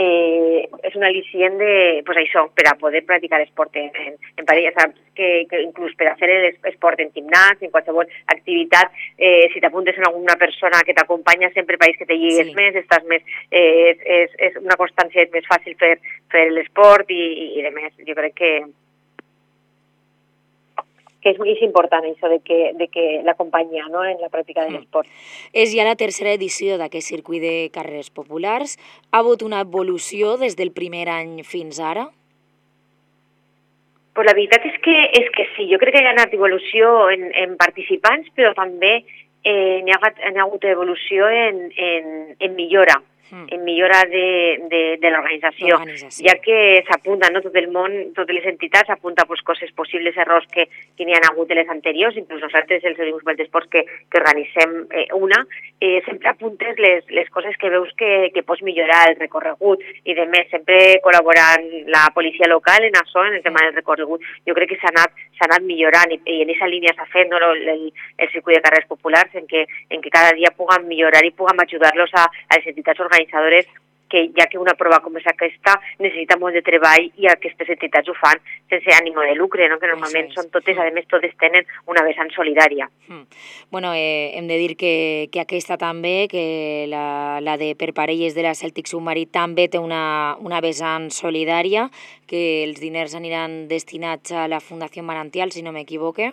Speaker 22: Eh, és un al·licient de, pues això, per a poder practicar esport en, en, en parella. Saps que, que inclús per a fer esport en gimnàs, en qualsevol activitat, eh, si t'apuntes en alguna persona que t'acompanya, sempre pareix que te lligues sí. més, estàs més, eh, és, és, és una constància més fàcil fer, fer l'esport i, i, i de més. Jo crec que que és, és important això de que, de que la companyia, no?, en la pràctica de l'esport.
Speaker 17: Mm. És ja la tercera edició d'aquest circuit de carreres populars. Ha hagut una evolució des del primer any fins ara?
Speaker 22: Pues la veritat és que, és que sí, jo crec que hi ha anat evolució en, en participants, però també eh, n'hi ha, ha hagut evolució en, en, en millora. en millora de, de, de l'organització, ja que s'apunta, no, tot el món, totes les entitats s'apunta pues, coses possibles, errors que, que n'hi ha hagut de les anteriors, inclús nosaltres, els Municipal d'Esports, que, que organitzem eh, una, eh, sempre apuntes les, les coses que veus que, que pots millorar el recorregut i de més, sempre col·laborant la policia local en això, en el tema del recorregut. Jo crec que s'ha anat, s'ha anat millorant i, i en aquesta línia s'ha fet, no, el, el, el circuit de carreres populars en què, en què cada dia puguem millorar i puguem ajudar-los a, a les entitats organitzades organitzadores que ja que una prova com és aquesta necessita molt de treball i aquestes entitats ho fan sense ànimo de lucre, no? Que normalment són totes, a més totes tenen una vessant solidària.
Speaker 17: Mm. Bueno, eh, hem de dir que, que aquesta també, que la, la de per parelles de la Celtic Submarí també té una, una vessant solidària, que els diners aniran destinats a la Fundació Marantial, si no m'equivoque.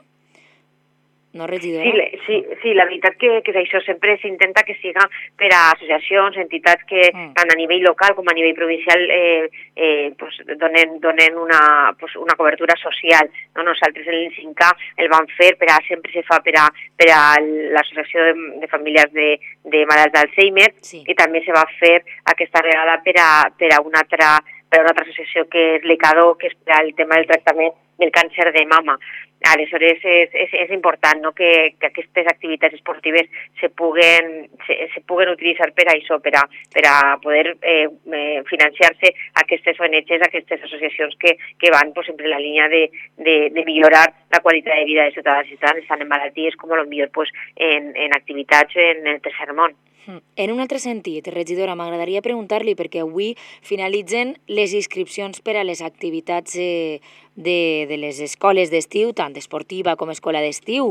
Speaker 17: No, regidora?
Speaker 22: Sí, sí, sí, la veritat que, que això sempre s'intenta que siga per a associacions, entitats que mm. tant a nivell local com a nivell provincial eh, eh, pues, donen, donen una, pues, una cobertura social. No? Nosaltres en el cinc A el vam fer, per a, sempre se fa per a, per a l'Associació de, de Famílies de, de Malalts d'Alzheimer sí. i també se va fer aquesta vegada per a, per a una altra per a una altra associació que és l'ECADO, que és per al tema del tractament del càncer de mama. Aleshores, és, és, és important, no?, que, que aquestes activitats esportives se puguen, se, se puguen utilitzar per a això, per a, per a poder eh, eh, financiar-se aquestes O N Ges, aquestes associacions que, que van pues, sempre en la línia de, de, de millorar la qualitat de vida de ciutadans i ciutadanes, tant en malalties com a lo millor pues, en, en activitats en el tercer món.
Speaker 17: En un altre sentit, regidora, m'agradaria preguntar-li, perquè avui finalitzen les inscripcions per a les activitats eh, de, de les escoles d'estiu, tant esportiva com escola d'estiu.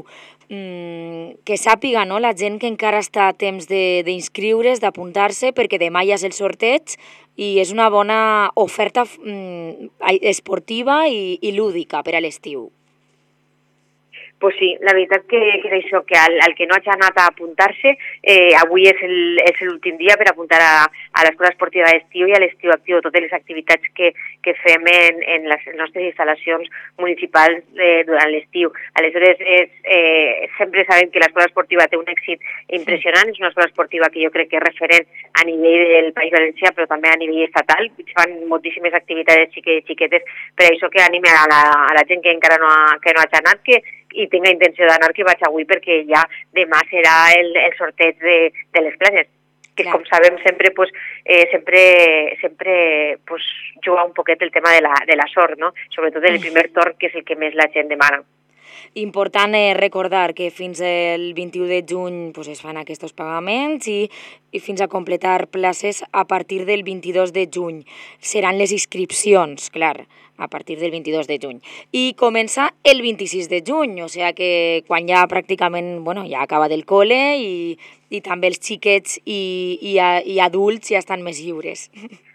Speaker 17: Mm, que sàpiga, no?, la gent que encara està a temps d'inscriure's, d'apuntar-se, perquè demà ja és el sorteig i és una bona oferta mm, esportiva i, i lúdica per a l'estiu.
Speaker 22: pues sí, la veritat que, que és això, que el, el que no hagi anat a apuntar-se, eh, avui és el- és l'últim dia per apuntar a, a l'escola esportiva d'estiu i a l'estiu actiu, totes les activitats que, que fem en, en les nostres instal·lacions municipals eh, durant l'estiu. Aleshores, és, eh, sempre sabem que l'escola esportiva té un èxit impressionant, és una escola esportiva que jo crec que és referent a nivell del País Valencià, però també a nivell estatal. Fan moltíssimes activitats xique, xiquetes, per això que anime a la, a la gent que encara no ha, que no hagi anat, que i tinga intenció d'anar, que vaig avui, perquè ja demà serà el, el sorteig de, de les places, que
Speaker 17: Clar.
Speaker 22: com sabem sempre, pues, eh, sempre, sempre pues, juga un poquet el tema de la, de la sort, no? Sobretot en el primer torn, que és el que més la gent demana.
Speaker 17: Important eh, recordar que fins el vint-i-u de juny pues, es fan aquests pagaments i, i fins a completar places a partir del vint-i-dos de juny. Seran les inscripcions, clar, a partir del vint-i-dos de juny. I comença el vint-i-sis de juny, o sigui que quan ja pràcticament bueno, ja acaba del col·le i, i també els xiquets i, i, i adults ja estan més lliures.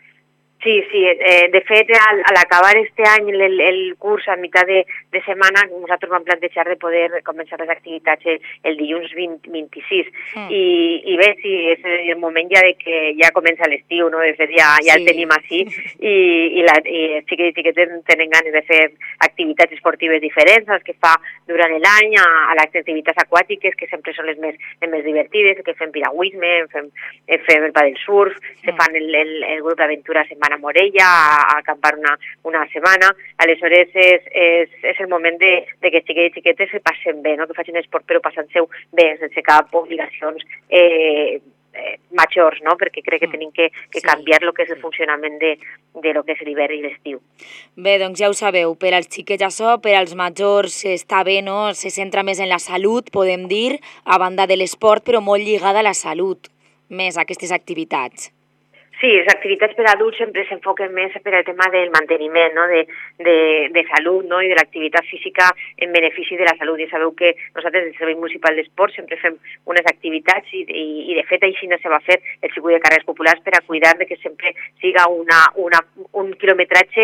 Speaker 22: Sí, sí, eh, de fet, al, al acabar este any el, el curs a mitjà de, de setmana, nosaltres vam plantejar de poder començar les activitats el, el dilluns vint, vint-i-sis. Mm. I, I bé, sí, és el moment ja de que ja comença l'estiu, no? De fet, ja, ja sí. El tenim així i, i, la, i els xiquets i xiquetes tenen ganes de fer activitats esportives diferents, les que fa durant l'any, a, a les activitats aquàtiques, que sempre són les més, les més divertides, que fem piragüisme, fem, fem el padel surf, mm. se fan el, el, el grup d'aventura setmana a Morella a, a acampar una, una setmana. Aleshores és, és, és el moment de, de que xiquets i xiquetes se passen bé, no? Que facin esport però passant-se bé, sense cap obligacions eh, eh, majors, no? Perquè crec que tenim que, que sí. canviar el que és el funcionament de, de lo que és l'hivern i l'estiu.
Speaker 17: Bé, doncs ja ho sabeu, per als xiquets això, per als majors està bé, no? Se centra més en la salut, podem dir, a banda de l'esport, però molt lligada a la salut, més a aquestes activitats.
Speaker 22: Sí, les activitats per a adults sempre s'enfoquen més per al tema del manteniment, no? de, de, de salut, no? I de l'activitat física en benefici de la salut. Ja sabeu que nosaltres del Servei Municipal d'Esport sempre fem unes activitats i, i, i de fet així no se va fer el circuit de carreres populars per a cuidar de que sempre siga una, una, un quilometratge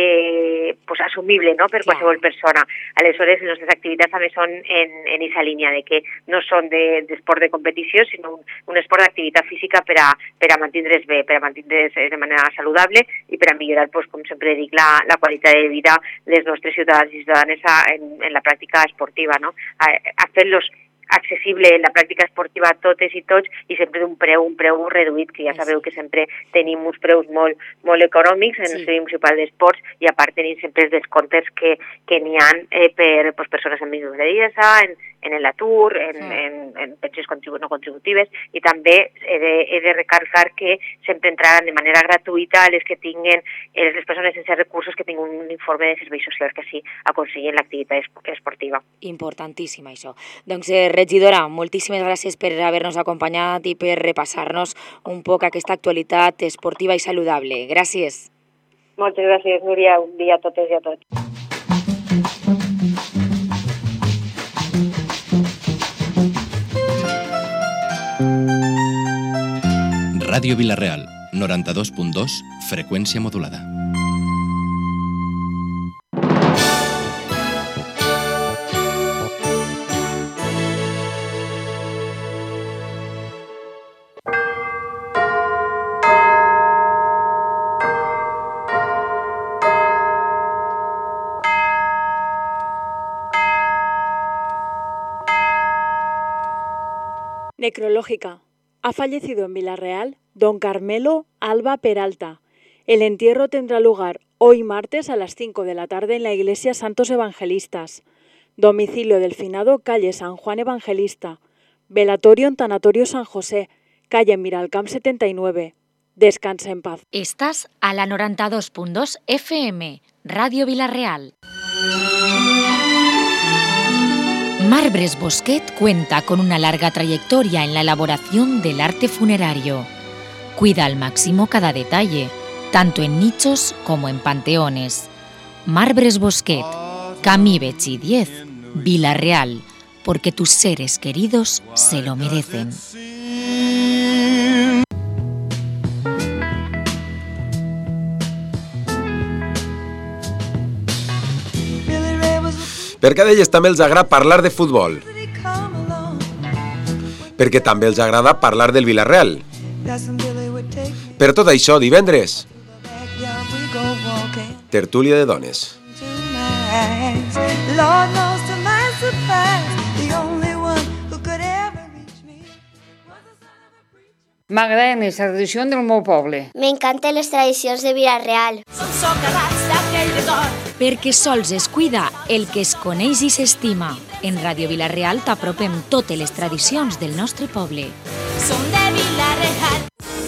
Speaker 22: eh, pues assumible, no? Per qualsevol persona. Aleshores, les nostres activitats també són en, en aquesta línia de que no són d'esport de, de competició, sinó un, un esport d'activitat física per a, per a mantindre's bé, per a mantindre's de manera saludable i per a millorar, pues, com sempre dic, la, la qualitat de vida dels nostres ciutadans i ciutadanes en, en la pràctica esportiva, no? A, a fer-los accessible en la pràctica esportiva a totes i tots i sempre d'un preu, un preu reduït, que ja sabeu que sempre tenim uns preus molt, molt econòmics en el Servei Municipal d'Esports i a part tenim sempre els descomptes que, que n'hi ha eh, per pues, persones amb minusvalidesa, en, en l'atur, en, sí. en, en pensions contribu no contributives i també he de, he de recalcar que sempre entraran de manera gratuïta les que tinguen, eh, les persones sense recursos que tinguin un informe de serveis socials que així aconsellen l'activitat esportiva.
Speaker 17: Importantíssim això. Doncs eh, regidora, moltíssimes gràcies per haver-nos acompanyat i per repassar-nos un poc aquesta actualitat esportiva i saludable. Gràcies.
Speaker 22: Moltes gràcies, Núria. Un dia a totes i a tots.
Speaker 5: Ràdio Vila-real, noranta-dos punt dos, freqüència modulada.
Speaker 9: Necrológica. Ha fallecido en Vila-real don Carmelo Alba Peralta. El entierro tendrá lugar hoy martes a las cinco de la tarde en la iglesia Santos Evangelistas. Domicilio del finado, calle San Juan Evangelista. Velatorio en Tanatorio San José, calle Miralcamp setenta y nueve. Descansa en paz.
Speaker 23: Estás a la noranta-dos punt dos F M, Radio Vila-real. Marbres Bosquet cuenta con una larga trayectoria en la elaboración del arte funerario. Cuida al máximo cada detalle, tanto en nichos como en panteones. Marbres Bosquet, Camí Betxí diez, Vila-real, porque tus seres queridos se lo merecen.
Speaker 10: perquè a elles també els agrada parlar de futbol. Perquè també els agrada parlar del Vila-real. Per tot això, divendres, tertúlia de dones.
Speaker 11: M'agraden les tradicions del meu poble.
Speaker 12: M'encanten les tradicions de Vila-real.
Speaker 23: Perquè sols es cuida el que es coneix i s'estima. En Ràdio Vila-real t'apropem totes les tradicions del nostre poble.
Speaker 12: Som de Vila-real.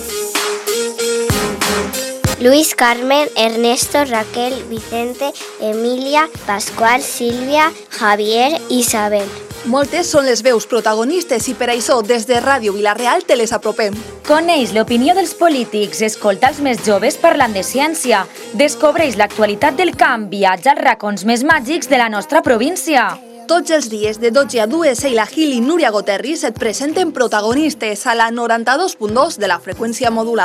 Speaker 12: Luis, Carmen, Ernesto, Raquel, Vicente, Emilia, Pascual, Sílvia, Javier, Isabel.
Speaker 24: Moltes són les veus protagonistes i per això des de Ràdio Vila-real te les apropem.
Speaker 3: Coneix l'opinió dels polítics, escolta els més joves parlant de ciència, descobreix l'actualitat del camp, viatja als racons més màgics de la nostra província.
Speaker 24: Tots els dies de dotze a dues, Eila Gil i Núria Goterris et presenten protagonistes a la noranta-dos punt dos de la freqüència modulada.